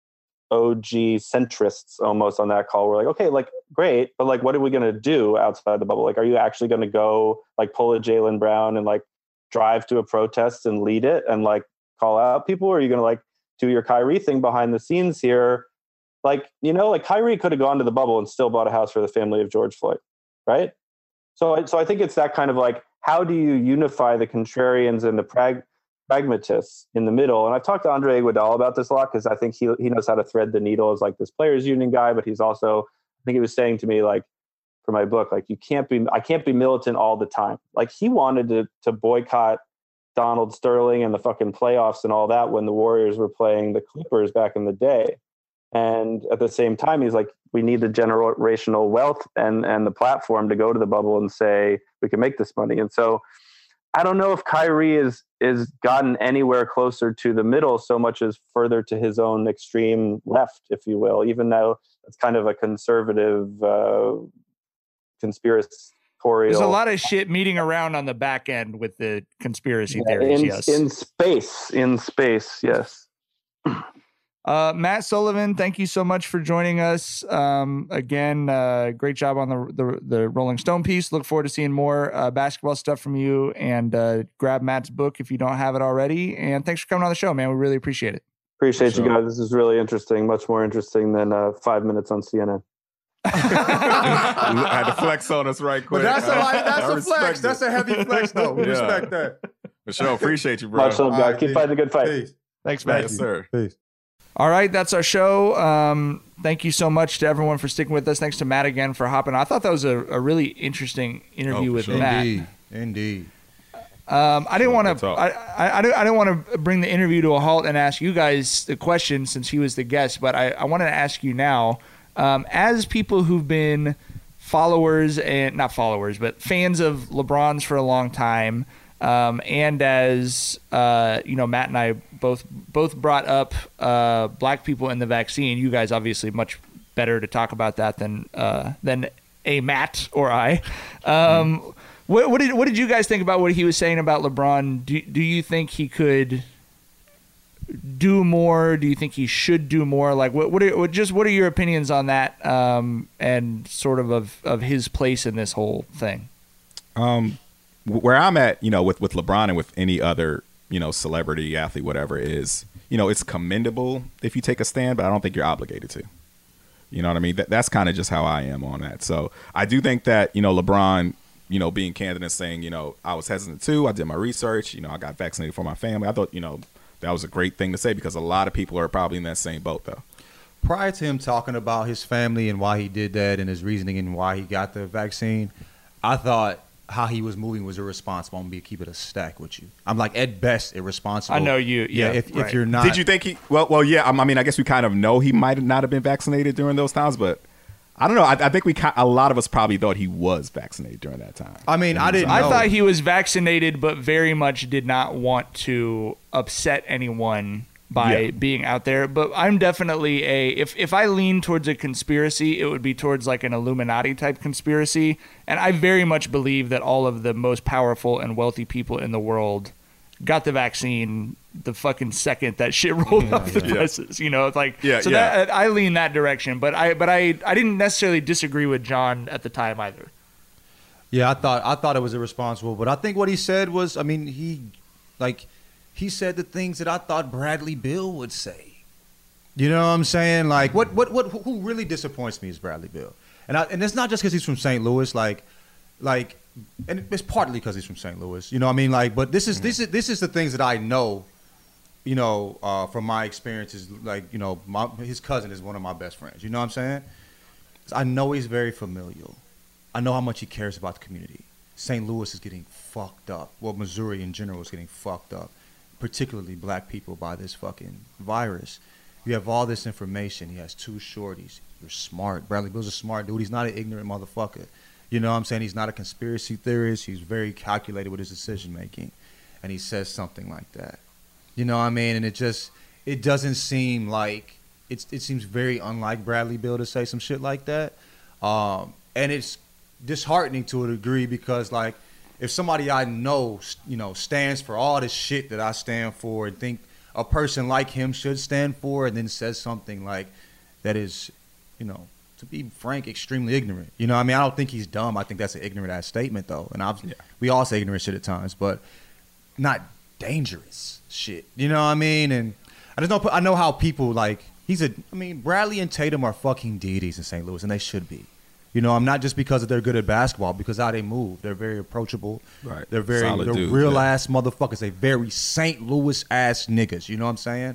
O G centrists almost on that call were like, okay, like, great, but like, what are we going to do outside the bubble? Like, are you actually going to go like pull a Jaylen Brown and like drive to a protest and lead it and like call out people? Or are you going to like do your Kyrie thing behind the scenes here? Like, you know, like Kyrie could have gone to the bubble and still bought a house for the family of George Floyd, right? So, so I think it's that kind of like, how do you unify the contrarians and the prag- pragmatists in the middle? And I've talked to Andre Iguodala about this a lot, because I think he he knows how to thread the needle as like this players union guy, but he's also, I think he was saying to me, like, for my book, like, you can't be, I can't be militant all the time. Like, he wanted to to boycott Donald Sterling and the fucking playoffs and all that when the Warriors were playing the Clippers back in the day. And at the same time, he's like, we need the generational wealth and, and the platform to go to the bubble and say, we can make this money. And so I don't know if Kyrie is, is gotten anywhere closer to the middle so much as further to his own extreme left, if you will, even though it's kind of a conservative uh, conspiratorial. There's a lot of shit meeting around on the back end with the conspiracy Yeah, theories. in, yes. in space, in space. Yes. Uh, Matt Sullivan, thank you so much for joining us. Um, again, uh, great job on the, the the Rolling Stone piece. Look forward to seeing more uh, basketball stuff from you, and uh, grab Matt's book if you don't have it already. And thanks for coming on the show, man. We really appreciate it. Appreciate Sure. you guys. This is really interesting, much more interesting than uh, five minutes on C N N. I had to flex on us right quick. But that's a I- that's I a respect flex. it. That's a heavy flex, though. We Yeah. respect that. For sure. Appreciate you, bro. Much love, All guys. right, Keep peace. fighting a good fight. Peace. Thanks, Matt. Yes, sir. Peace. All right, that's our show. Um, thank you so much to everyone for sticking with us. Thanks to Matt again for hopping on. I thought that was a, a really interesting interview Oh, for with sure. Matt. Indeed. Indeed. Um, I didn't want That's to. all. I, I, I didn't, I didn't want to bring the interview to a halt and ask you guys the question since he was the guest. But I, I wanted to ask you now, um, as people who've been followers and not followers, but fans of LeBron's for a long time, um, and as uh, you know, Matt and I both both brought up uh, black people in the vaccine. You guys obviously much better to talk about that than uh, than a Matt or I. Um, mm. What, what did what did you guys think about what he was saying about LeBron? Do do you think he could do more? Do you think he should do more? Like what what are what, just what are your opinions on that? Um, and sort of, of of his place in this whole thing. Um, where I'm at, you know, with with LeBron and with any other, you know, celebrity, athlete, whatever, is, you know, it's commendable if you take a stand, but I don't think you're obligated to. You know what I mean? That that's kind of just how I am on that. So I do think that, you know, LeBron, you know, being candid and saying, you know, I was hesitant too. I did my research. You know, I got vaccinated for my family. I thought, you know, that was a great thing to say because a lot of people are probably in that same boat, though. Prior to him talking about his family and why he did that and his reasoning and why he got the vaccine, I thought how he was moving was irresponsible. I'm going to keep it a stack with you. I'm like, at best, irresponsible. I know you. Yeah. yeah if, right. if you're not. Did you think he, well, well, yeah, I mean, I guess we kind of know he might not have been vaccinated during those times, but I don't know. I, I think we, a lot of us probably thought he was vaccinated during that time. I mean, I didn't know. I thought he was vaccinated, but very much did not want to upset anyone by Yeah. being out there. But I'm definitely a, if, if I lean towards a conspiracy, it would be towards like an Illuminati type conspiracy. And I very much believe that all of the most powerful and wealthy people in the world got the vaccine the fucking second that shit rolled Yeah, off the yeah. presses, you know, it's like, Yeah, so yeah. that I lean that direction, but I, but I, I didn't necessarily disagree with John at the time either. Yeah, I thought I thought it was irresponsible, but I think what he said was, I mean, he like he said the things that I thought Bradley Beal would say. You know what I'm saying? Like, what what what who really disappoints me is Bradley Beal, and I, and it's not just because he's from Saint Louis, like like, and it's partly because he's from Saint Louis. You know what I mean? Like, but this is this is this is the things that I know. You know, uh, from my experiences, like, you know, my, his cousin is one of my best friends. You know what I'm saying? I know he's very familial. I know how much he cares about the community. Saint Louis is getting fucked up. Well, Missouri in general is getting fucked up, particularly black people, by this fucking virus. You have all this information. He has two shorties. You're smart. Bradley Beal's a smart dude. He's not an ignorant motherfucker. You know what I'm saying? He's not a conspiracy theorist. He's very calculated with his decision making. And he says something like that. You know what I mean? And it just, it doesn't seem like, it's, it seems very unlike Bradley Beal to say some shit like that. Um, and it's disheartening to a degree because, like, if somebody I know, you know, stands for all the shit that I stand for and think a person like him should stand for and then says something like that is, you know, to be frank, extremely ignorant. You know what I mean? I don't think he's dumb. I think that's an ignorant-ass statement, though. And I've, yeah. we all say ignorant shit at times, but not dangerous shit. You know what I mean? And I just know I know how people like he's a I mean Bradley and Tatum are fucking deities in Saint Louis, and they should be. You know, I'm not just because they're good at basketball, because how they move. They're very approachable. Right. They're very Solid they're dude, real yeah. ass motherfuckers. They very Saint Louis ass niggas. You know what I'm saying?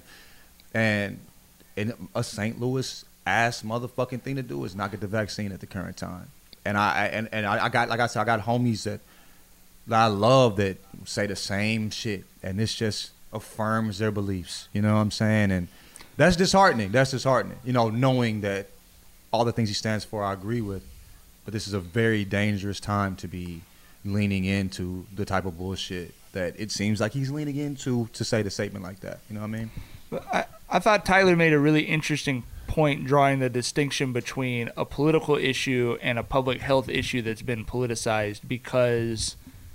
And and a Saint Louis ass motherfucking thing to do is not get the vaccine at the current time. And I and, and I, I got like I said, I got homies that that I love that say the same shit, and this just affirms their beliefs. You know what I'm saying? And that's disheartening. That's disheartening. You know, knowing that all the things he stands for, I agree with, but this is a very dangerous time to be leaning into the type of bullshit that it seems like he's leaning into to say the statement like that. You know what I mean? I, I thought Tyler made a really interesting point drawing the distinction between a political issue and a public health issue that's been politicized, because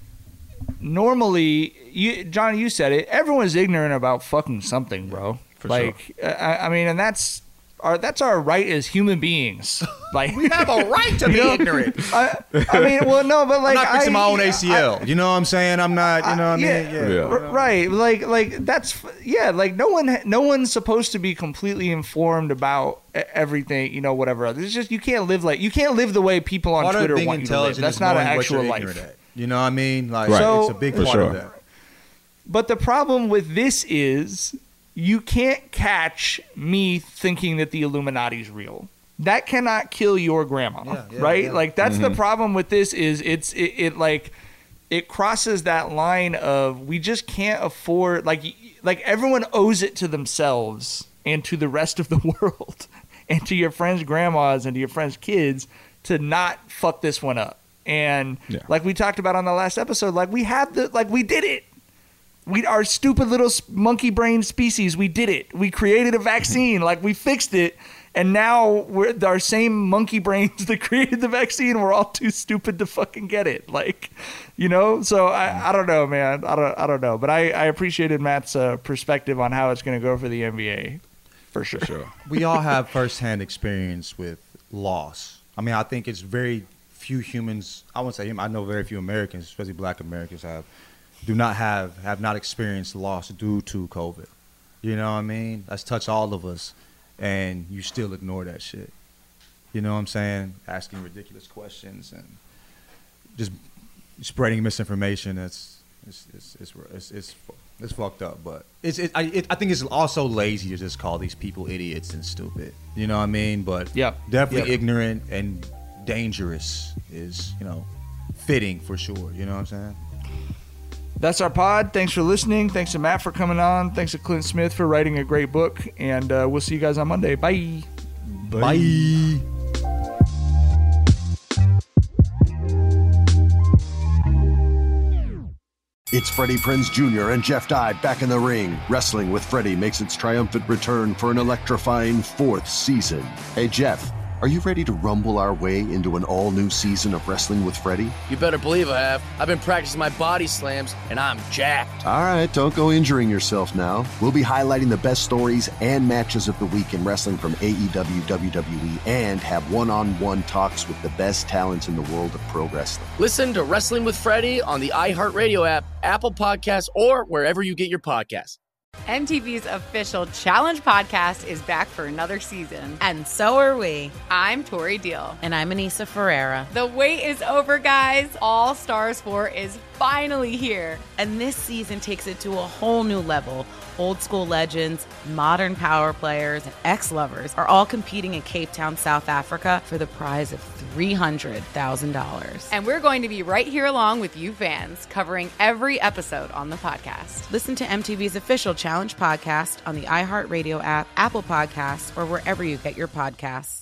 normally, you, John, you said it, everyone's ignorant about fucking something, bro. For like, sure. I, I mean, and that's our that's our right as human beings. Like, we have a right to be you know? ignorant. I, I mean, well, no, but like, I'm not fixing I, my own A C L. I, you know what I'm saying? I'm not. You know what I yeah, mean? Yeah, yeah. R- right. Like, like that's yeah. Like, no one, no one's supposed to be completely informed about everything. You know, whatever. It's just you can't live like you can't live the way people on part Twitter of being want you to live. intelligent That's is not an knowing what actual you're life. ignorant at. You know what I mean? Like, Right. so, So- it's a big For part of sure. that. But the problem with this is you can't catch me thinking that the Illuminati's real. That cannot kill your grandma, Yeah, yeah, right? yeah. Like that's the Mhm. problem with this is it's it, it like it crosses that line of we just can't afford like y- like everyone owes it to themselves and to the rest of the world and to your friends' grandmas and to your friends' kids to not fuck this one up. And Yeah. like we talked about on the last episode, like we had the like we did it. We our stupid little s- monkey brain species, we did it. We created a vaccine, like we fixed it, and now we're our same monkey brains that created the vaccine. We're all too stupid to fucking get it, like, you know. So I, I don't know, man. I don't I don't know, but I, I appreciated Matt's uh, perspective on how it's going to go for the N B A, for sure. sure. We all have firsthand experience with loss. I mean, I think it's very few humans. I won't say him. I know very few Americans, especially Black Americans, have. do not have have not experienced loss due to COVID. You know what I mean? That's touched all of us, and you still ignore that shit. You know what I'm saying? Asking ridiculous questions and just spreading misinformation. That's it's it's it's it's, it's, it's fucked up. But it's it, I it, I think it's also lazy to just call these people idiots and stupid. You know what I mean? But Yep. definitely Yep. ignorant and dangerous is, you know, fitting for sure. You know what I'm saying? That's our pod. Thanks for listening. Thanks to Matt for coming on. Thanks to Clint Smith for writing a great book. And uh, we'll see you guys on Monday. Bye. Bye. It's Freddie Prinze Junior and Jeff Dye back in the ring. Wrestling with Freddie makes its triumphant return for an electrifying fourth season. Hey, Jeff, are you ready to rumble our way into an all-new season of Wrestling with Freddie? You better believe I have. I've been practicing my body slams, and I'm jacked. All right, don't go injuring yourself now. We'll be highlighting the best stories and matches of the week in wrestling from A E W, W W E, and have one-on-one talks with the best talents in the world of pro wrestling. Listen to Wrestling with Freddie on the iHeartRadio app, Apple Podcasts, or wherever you get your podcasts. M T V's official Challenge podcast is back for another season. And so are we. I'm Tori Deal. And I'm Anissa Ferreira. The wait is over, guys. All Stars four is finally here. And this season takes it to a whole new level. Old school legends, modern power players, and ex-lovers are all competing in Cape Town, South Africa for the prize of three hundred thousand dollars. And we're going to be right here along with you fans, covering every episode on the podcast. Listen to M T V's official Challenge podcast on the iHeartRadio app, Apple Podcasts, or wherever you get your podcasts.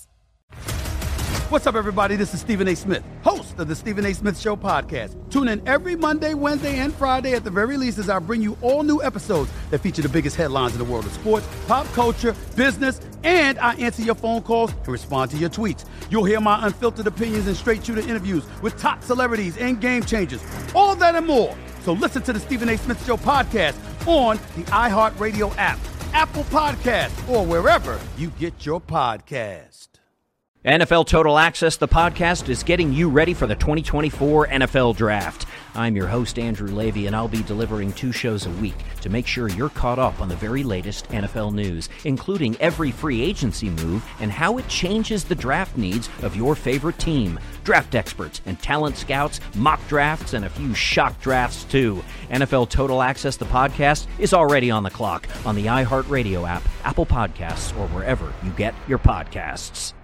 What's up, everybody? This is Stephen A. Smith, host of the Stephen A. Smith Show podcast. Tune in every Monday, Wednesday, and Friday at the very least as I bring you all new episodes that feature the biggest headlines in the world of sports, pop culture, business, and I answer your phone calls and respond to your tweets. You'll hear my unfiltered opinions and straight-shooter interviews with top celebrities and game changers. All that and more. So listen to the Stephen A. Smith Show podcast on the iHeartRadio app, Apple Podcasts, or wherever you get your podcast. N F L Total Access, the podcast, is getting you ready for the twenty twenty-four N F L Draft. I'm your host, Andrew Levy, and I'll be delivering two shows a week to make sure you're caught up on the very latest N F L news, including every free agency move and how it changes the draft needs of your favorite team. Draft experts and talent scouts, mock drafts, and a few shock drafts, too. N F L Total Access, the podcast, is already on the clock on the iHeartRadio app, Apple Podcasts, or wherever you get your podcasts.